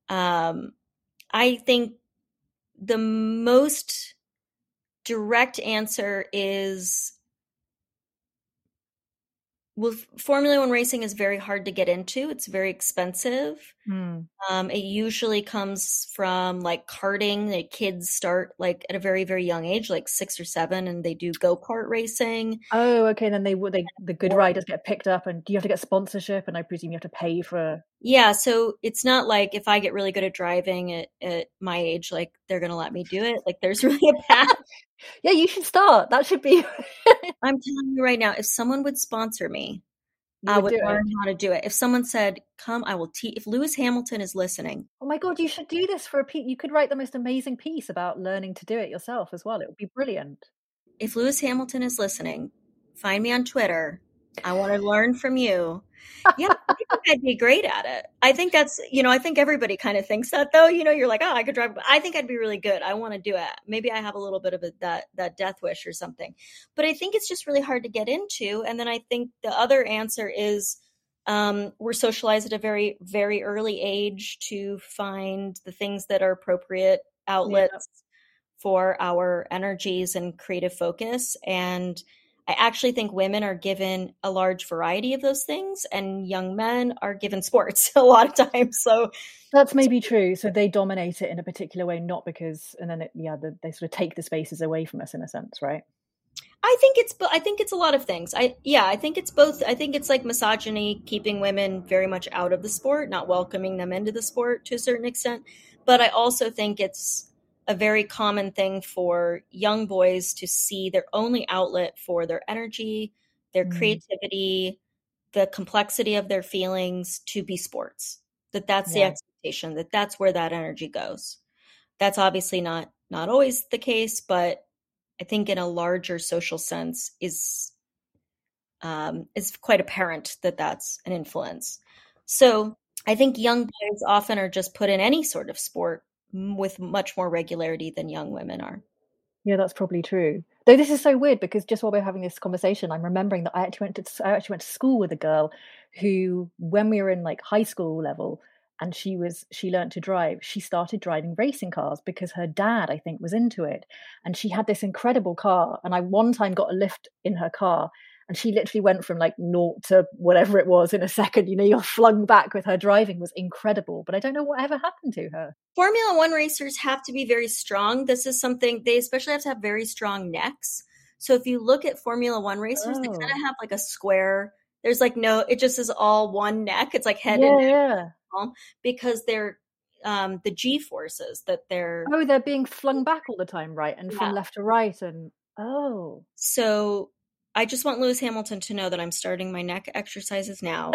I think the most direct answer is, well, Formula One racing is very hard to get into. It's very expensive. It usually comes from like karting. The kids start like at a very, very young age, like 6 or 7, and they do go-kart racing. Oh, okay. And then the good riders get picked up, and do you have to get sponsorship? And I presume you have to pay for. Yeah, so it's not like if I get really good at driving at my age, like they're going to let me do it. Like, there's really a path. Yeah, you should start. That should be. I'm telling you right now, if someone would sponsor me, I would learn how to do it. If someone said, come, I will teach. If Lewis Hamilton is listening. Oh my God, you should do this for a piece. You could write the most amazing piece about learning to do it yourself as well. It would be brilliant. If Lewis Hamilton is listening, find me on Twitter. I want to learn from you. Yeah, I think I'd be great at it. I think that's, I think everybody kind of thinks that, though. You're like, oh, I could drive. I think I'd be really good. I want to do it. Maybe I have a little bit of that death wish or something. But I think it's just really hard to get into. And then I think the other answer is we're socialized at a very, very early age to find the things that are appropriate outlets for our energies and creative focus. And I actually think women are given a large variety of those things, and young men are given sports a lot of times. So that's maybe true. So they dominate it in a particular way, not because, and then they sort of take the spaces away from us in a sense, right? I think it's a lot of things. I think it's both. I think it's like misogyny, keeping women very much out of the sport, not welcoming them into the sport to a certain extent. But I also think it's a very common thing for young boys to see their only outlet for their energy, their creativity, the complexity of their feelings to be sports. That's the expectation, that's where that energy goes. That's obviously not always the case, but I think in a larger social sense is quite apparent that that's an influence. So I think young boys often are just put in any sort of sport with much more regularity than young women are. Yeah, that's probably true. Though this is so weird because just while we're having this conversation, I'm remembering that I actually went to school with a girl who, when we were in like high school level, and she learned to drive, she started driving racing cars because her dad, I think, was into it. And she had this incredible car. And I one time got a lift in her car, and she literally went from like naught to whatever it was in a second. You know, you're flung back with her driving was incredible. But I don't know what ever happened to her. Formula One racers have to be very strong. This is something they especially have to have very strong necks. So if you look at Formula One racers, they kind of have like a square. There's like it just is all one neck. It's like head and neck. Because they're the G forces that they're being flung back all the time, right? And from left to right. And so I just want Lewis Hamilton to know that I'm starting my neck exercises now.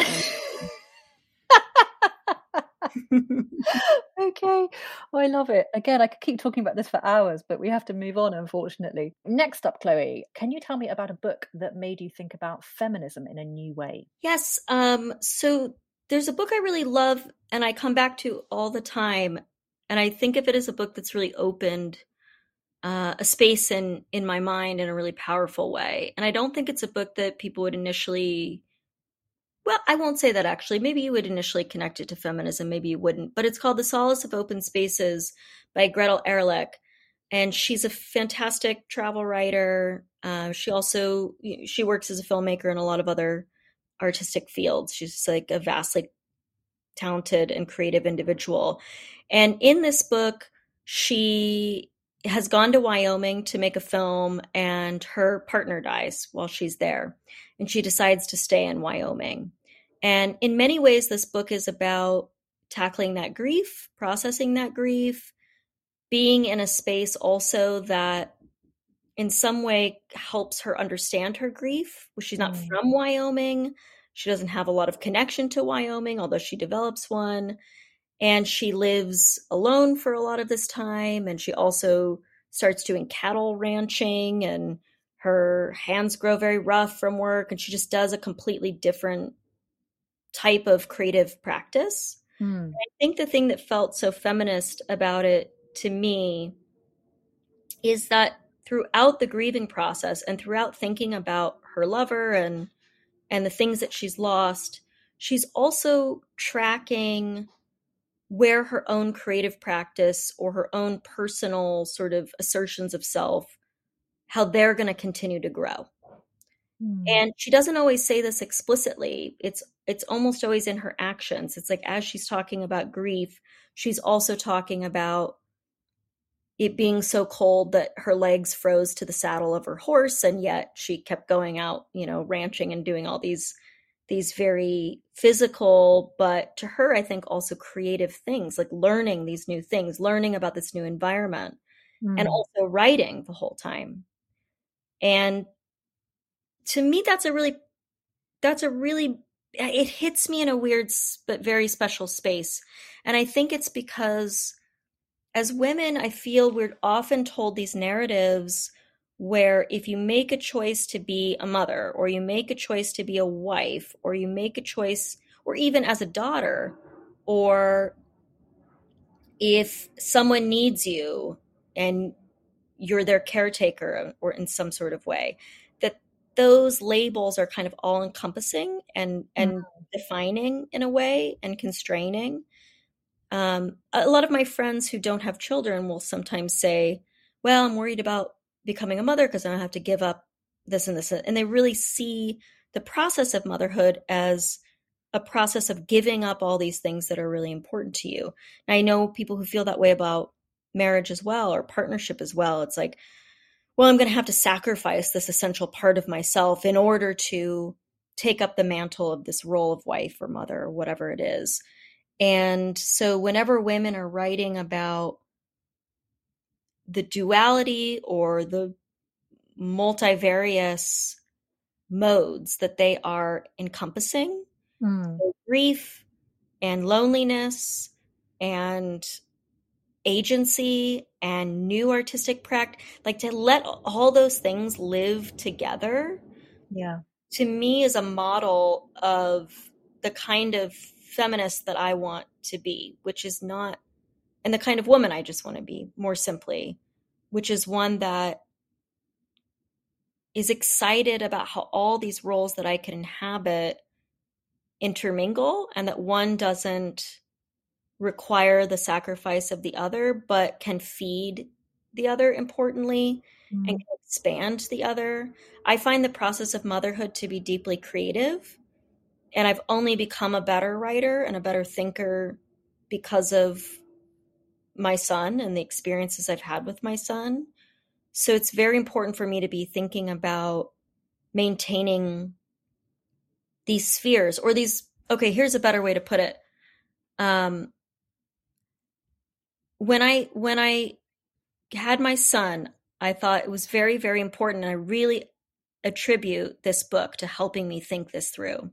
Okay. Oh, I love it. Again, I could keep talking about this for hours, but we have to move on, unfortunately. Next up, Chloe, can you tell me about a book that made you think about feminism in a new way? Yes. So there's a book I really love and I come back to all the time. And I think of it as a book that's really opened a space in my mind in a really powerful way. And I don't think it's a book that people would initially... Well, I won't say that actually. Maybe you would initially connect it to feminism. Maybe you wouldn't. But it's called The Solace of Open Spaces by Gretel Ehrlich. And she's a fantastic travel writer. She works as a filmmaker in a lot of other artistic fields. She's like a vastly talented and creative individual. And in this book, she has gone to Wyoming to make a film, and her partner dies while she's there. And she decides to stay in Wyoming. And in many ways, this book is about tackling that grief, processing that grief, being in a space also that in some way helps her understand her grief. She's not from Wyoming. She doesn't have a lot of connection to Wyoming, although she develops one. And she lives alone for a lot of this time. And she also starts doing cattle ranching, and her hands grow very rough from work. And she just does a completely different type of creative practice. I think the thing that felt so feminist about it to me is that throughout the grieving process and throughout thinking about her lover and the things that she's lost, she's also tracking where her own creative practice or her own personal sort of assertions of self, how they're going to continue to grow. And she doesn't always say this explicitly. It's almost always in her actions. It's like, as she's talking about grief, she's also talking about it being so cold that her legs froze to the saddle of her horse. And yet she kept going out, ranching and doing all these very physical, but to her, I think also creative things, like learning these new things, learning about this new environment, and also writing the whole time. And to me, it hits me in a weird but very special space. And I think it's because as women, I feel we're often told these narratives where if you make a choice to be a mother, or you make a choice to be a wife, or you make a choice, or even as a daughter, or if someone needs you and you're their caretaker or in some sort of way, that those labels are kind of all encompassing and defining in a way and constraining. A lot of my friends who don't have children will sometimes say, well, I'm worried about becoming a mother because I don't have to give up this and this. And they really see the process of motherhood as a process of giving up all these things that are really important to you. And I know people who feel that way about marriage as well, or partnership as well. It's like, well, I'm going to have to sacrifice this essential part of myself in order to take up the mantle of this role of wife or mother or whatever it is. And so whenever women are writing about the duality or the multivarious modes that they are encompassing, so grief and loneliness and agency and new artistic practice, like to let all those things live together, to me is a model of the kind of feminist that I want to be, which is not, and the kind of woman I just want to be, more simply, which is one that is excited about how all these roles that I can inhabit intermingle, and that one doesn't require the sacrifice of the other, but can feed the other importantly, and can expand the other. I find the process of motherhood to be deeply creative, and I've only become a better writer and a better thinker because of my son and the experiences I've had with my son. So it's very important for me to be thinking about maintaining these spheres, or these, okay, here's a better way to put it. When I had my son, I thought it was very, very important, and I really attribute this book to helping me think this through.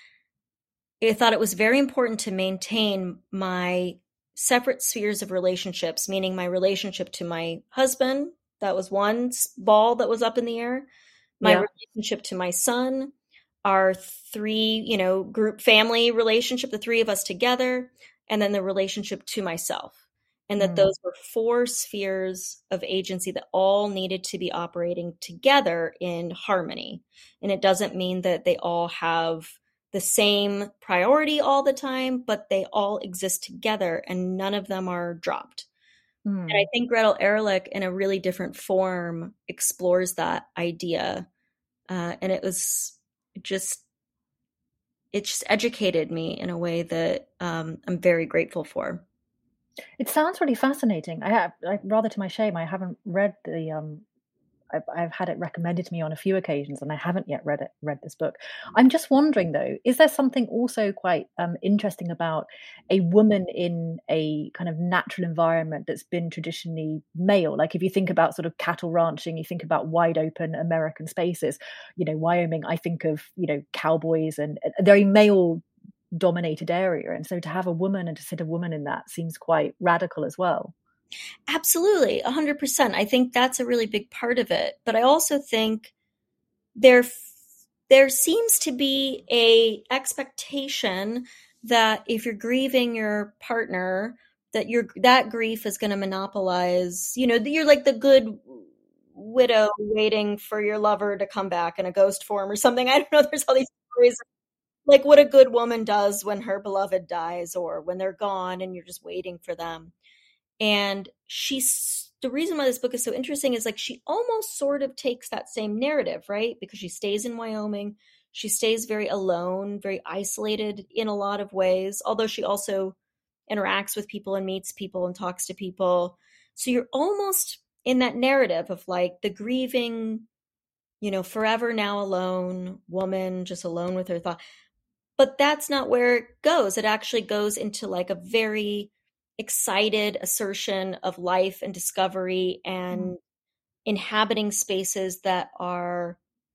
I thought it was very important to maintain my separate spheres of relationships, meaning my relationship to my husband, that was one ball that was up in the air, my relationship to my son, our three, group family relationship, the three of us together, and then the relationship to myself. And that those were 4 spheres of agency that all needed to be operating together in harmony. And it doesn't mean that they all have the same priority all the time, but they all exist together and none of them are dropped. And I think Gretel Ehrlich, in a really different form, explores that idea. And it just educated me in a way that I'm very grateful for. It sounds really fascinating. Rather to my shame, I haven't read the. I've had it recommended to me on a few occasions, and I haven't yet read this book. I'm just wondering, though, is there something also quite interesting about a woman in a kind of natural environment that's been traditionally male? Like if you think about sort of cattle ranching, you think about wide open American spaces. Wyoming, I think of cowboys and a very male dominated area, and so to have a woman and to sit a woman in that seems quite radical as well. Absolutely, 100%. I think that's a really big part of it. But I also think there seems to be a expectation that if you're grieving your partner, that grief is going to monopolize. You're like the good widow waiting for your lover to come back in a ghost form or something. I don't know. There's all these stories, like what a good woman does when her beloved dies or when they're gone and you're just waiting for them. And the reason why this book is so interesting is like she almost sort of takes that same narrative, right? Because she stays in Wyoming. She stays very alone, very isolated in a lot of ways, although she also interacts with people and meets people and talks to people. So you're almost in that narrative of like the grieving, forever now alone woman, just alone with her thought. But that's not where it goes. It actually goes into like a very excited assertion of life and discovery and inhabiting spaces that are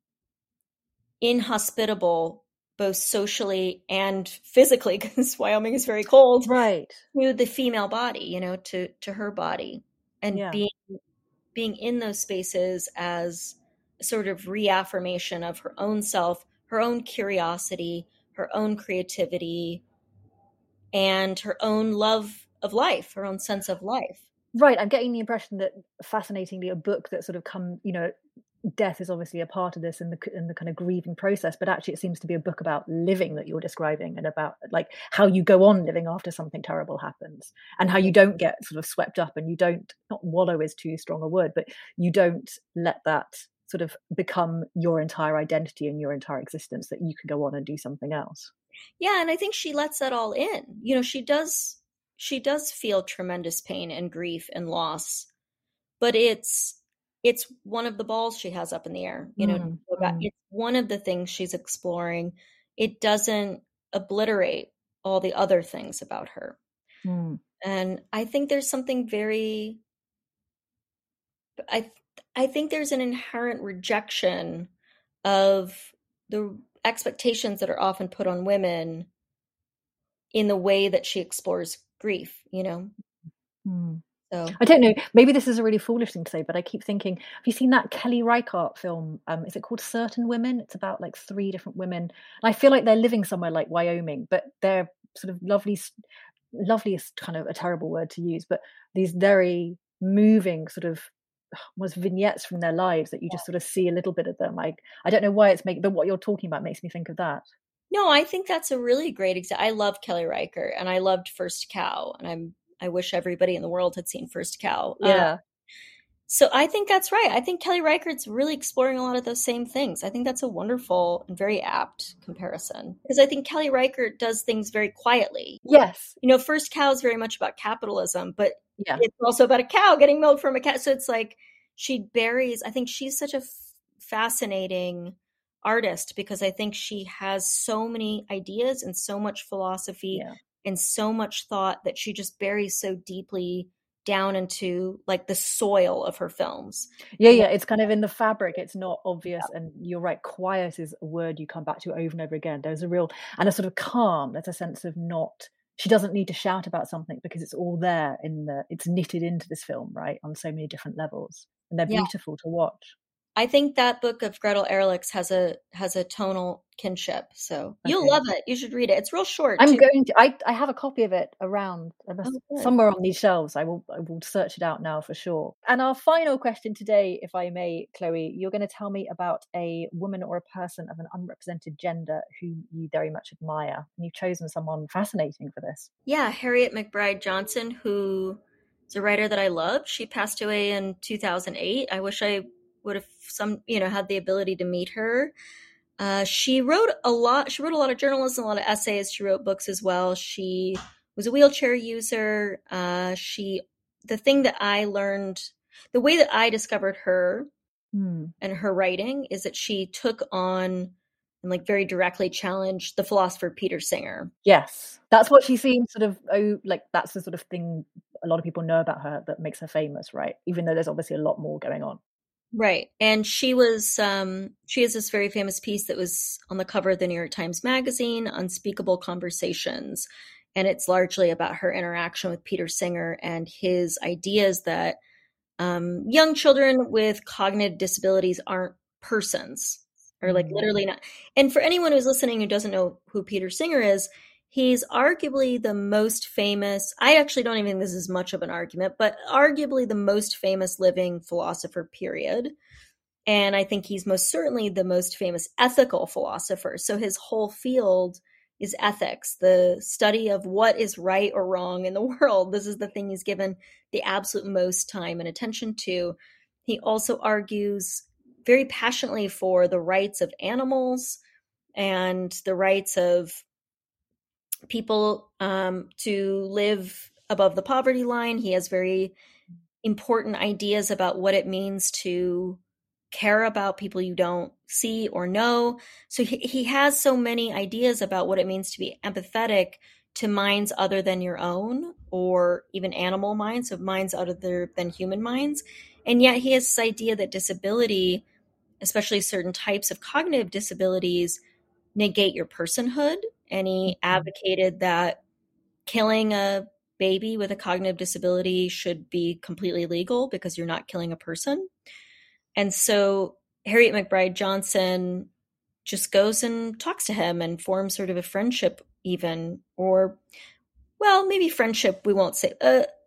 inhospitable, both socially and physically, because Wyoming is very cold, right? To the female body, to her body, and being in those spaces as a sort of reaffirmation of her own self, her own curiosity, her own creativity, and her own love of life, her own sense of life. Right. I'm getting the impression that, fascinatingly, a book that sort of death is obviously a part of this in the kind of grieving process, but actually it seems to be a book about living that you're describing, and about like how you go on living after something terrible happens, and how you don't get sort of swept up, and you don't, not wallow is too strong a word, but you don't let that sort of become your entire identity and your entire existence, that you can go on and do something else. Yeah. And I think she lets that all in. She does feel tremendous pain and grief and loss, but it's one of the balls she has up in the air, It's one of the things she's exploring. It doesn't obliterate all the other things about her. And I think there's something very, I think there's an inherent rejection of the expectations that are often put on women in the way that she explores grief, So I don't know. Maybe this is a really foolish thing to say, but I keep thinking, have you seen that Kelly Reichardt film? Is it called Certain Women? It's about like 3 different women. And I feel like they're living somewhere like Wyoming, but they're sort of loveliest kind of a terrible word to use, but these very moving sort of almost vignettes from their lives that you just sort of see a little bit of them. I don't know why it's making, but what you're talking about makes me think of that. No, I think that's a really great example. I love Kelly Reichardt, and I loved First Cow, and I wish everybody in the world had seen First Cow. Yeah. So I think that's right. I think Kelly Reichardt's really exploring a lot of those same things. I think that's a wonderful and very apt comparison, because I think Kelly Reichardt does things very quietly. Yes. You know, First Cow is very much about capitalism, but Yeah. it's also about a cow getting milk from a cow. So it's like she buries, I think she's such a fascinating artist, because I think she has so many ideas and so much philosophy and so much thought that she just buries so deeply down into like the soil of her films. Yeah, it's kind of in the fabric. It's not obvious. And you're right, quiet is a word you come back to over and over again. There's a real, and a sort of calm. There's a sense of not, she doesn't need to shout about something because it's all there it's knitted into this film, right? On so many different levels. And they're beautiful to watch. I think that book of Gretel Ehrlich's has a tonal kinship. So you'll love it. You should read it. It's real short. I'm going to. I have a copy of it around somewhere on these shelves. I will search it out now for sure. And our final question today, if I may, Chloe, you're going to tell me about a woman or a person of an unrepresented gender who you very much admire. And you've chosen someone fascinating for this. Yeah, Harriet McBride Johnson, who is a writer that I love. She passed away in 2008. I wish I would have had the ability to meet her. She wrote a lot. She wrote a lot of journalism, a lot of essays. She wrote books as well. She was a wheelchair user. The thing that I learned, the way that I discovered her and her writing is that she took on and like very directly challenged the philosopher Peter Singer. Yes, that's what she seems sort of, that's the sort of thing a lot of people know about her that makes her famous, right? Even though there's obviously a lot more going on. Right. And she has this very famous piece that was on the cover of the New York Times Magazine, Unspeakable Conversations. And it's largely about her interaction with Peter Singer and his ideas that young children with cognitive disabilities aren't persons, or like literally not. And for anyone who's listening who doesn't know who Peter Singer is, he's arguably the most famous, I actually don't even think this is much of an argument, but arguably the most famous living philosopher, period. And I think he's most certainly the most famous ethical philosopher. So his whole field is ethics, the study of what is right or wrong in the world. This is the thing he's given the absolute most time and attention to. He also argues very passionately for the rights of animals and the rights of people to live above the poverty line. He has very important ideas about what it means to care about people you don't see or know. So he has so many ideas about what it means to be empathetic to minds other than your own, or even animal minds, so minds other than human minds. And yet he has this idea that disability, especially certain types of cognitive disabilities, negate your personhood. And he advocated that killing a baby with a cognitive disability should be completely legal because you're not killing a person. And so Harriet McBride Johnson just goes and talks to him and forms sort of a friendship even, or, well, maybe friendship, we won't say,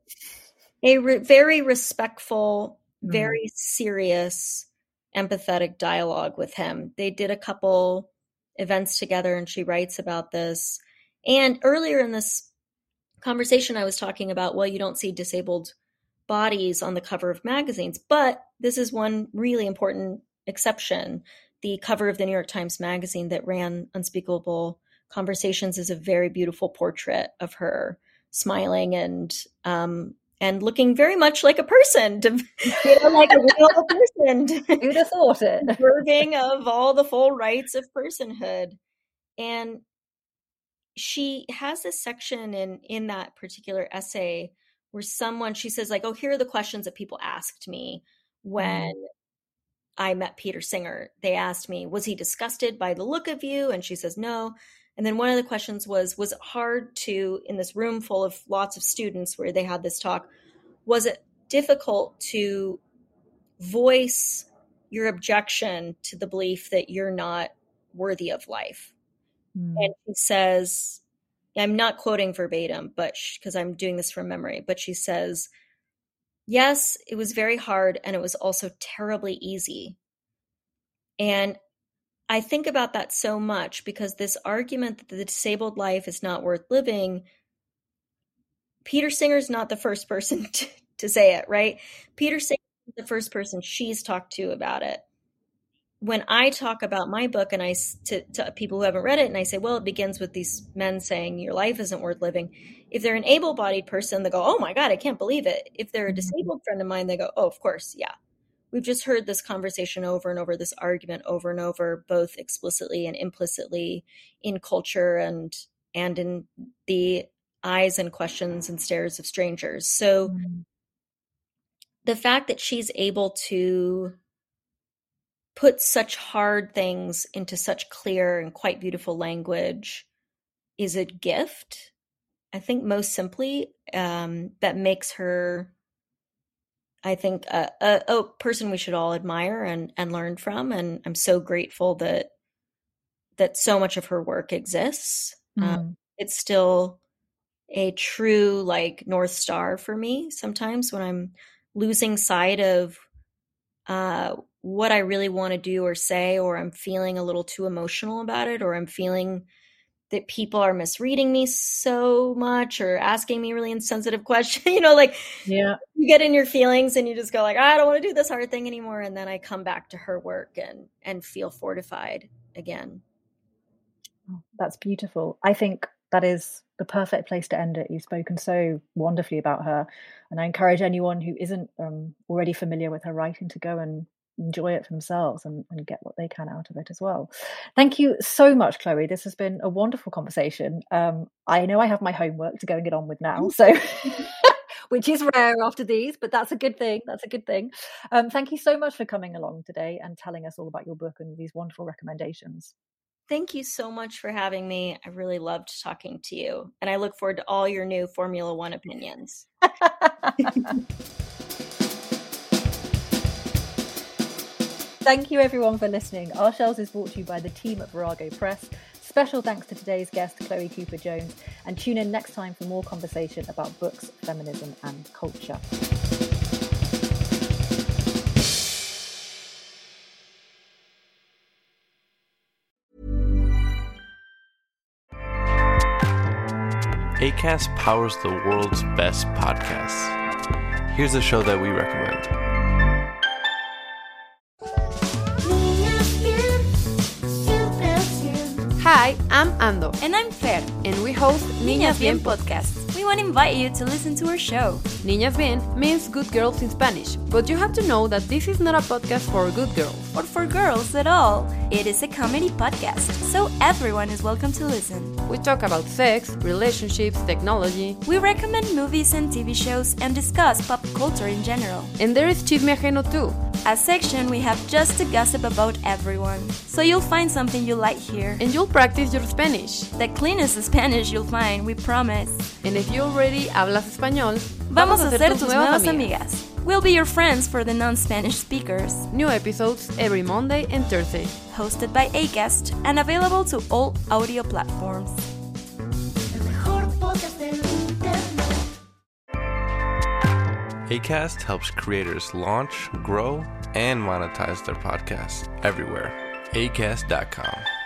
very respectful, very serious, empathetic dialogue with him. They did a couple events together and she writes about this. And earlier in this conversation, I was talking about, well, you don't see disabled bodies on the cover of magazines, but this is one really important exception. The cover of the New York Times Magazine that ran Unspeakable Conversations is a very beautiful portrait of her smiling and looking very much like a person, like a real person. Who'd have thought it? Deserving of all the full rights of personhood. And she has this section in that particular essay where she says like, oh, here are the questions that people asked me when I met Peter Singer. They asked me, was he disgusted by the look of you? And she says, no. And then one of the questions was it hard to, in this room full of lots of students where they had this talk, was it difficult to voice your objection to the belief that you're not worthy of life? And she says, I'm not quoting verbatim, but because I'm doing this from memory, but she says, yes, it was very hard, and it was also terribly easy. And I think about that so much, because this argument that the disabled life is not worth living, Peter Singer's not the first person to say it, right? Peter Singer is the first person she's talked to about it. When I talk about my book and to people who haven't read it, and I say, well, it begins with these men saying your life isn't worth living. If they're an able-bodied person, they go, oh my God, I can't believe it. If they're a disabled friend of mine, they go, oh, of course, yeah. We've just heard this conversation over and over, this argument over and over, both explicitly and implicitly in culture and in the eyes and questions and stares of strangers. So the fact that she's able to put such hard things into such clear and quite beautiful language is a gift. I think most simply, that makes her, I think, a person we should all admire and learn from. And I'm so grateful that so much of her work exists. It's still a true like North Star for me sometimes when I'm losing sight of what I really want to do or say, or I'm feeling a little too emotional about it, or I'm feeling that people are misreading me so much or asking me really insensitive questions, you get in your feelings and you just go like, I don't want to do this hard thing anymore. And then I come back to her work and feel fortified again. Oh, that's beautiful. I think that is the perfect place to end it. You've spoken so wonderfully about her. And I encourage anyone who isn't already familiar with her writing to go and enjoy it for themselves and get what they can out of it as well. Thank you so much, Chloe. This has been a wonderful conversation. I know I have my homework to go and get on with now, so which is rare after these, but that's a good thing. Thank you so much for coming along today and telling us all about your book and these wonderful recommendations. Thank you so much for having me. I really loved talking to you, and I look forward to all your new Formula One opinions. Thank you everyone for listening. Our Shelves is brought to you by the team at Virago Press. Special thanks to today's guest, Chloe Cooper-Jones, and tune in next time for more conversation about books, feminism and culture. Acast powers the world's best podcasts. Here's a show that we recommend. Hi, I'm Ando. And I'm Fer. And we host Niñas Bien podcast. We want to invite you to listen to our show. Niñas Bien means good girls in Spanish, but you have to know that this is not a podcast for good girls. Or for girls at all. It is a comedy podcast, so everyone is welcome to listen. We talk about sex, relationships, technology. We recommend movies and TV shows and discuss pop culture in general. And there is Chisme Ajeno too. A section we have just to gossip about everyone. So you'll find something you like here. And you'll practice your Spanish. The cleanest Spanish you'll find, we promise. And if you already hablas español, vamos a ser tus nuevas amigas. We'll be your friends for the non-Spanish speakers. New episodes every Monday and Thursday. Hosted by Acast and available to all audio platforms. Acast helps creators launch, grow, and monetize their podcasts everywhere. Acast.com.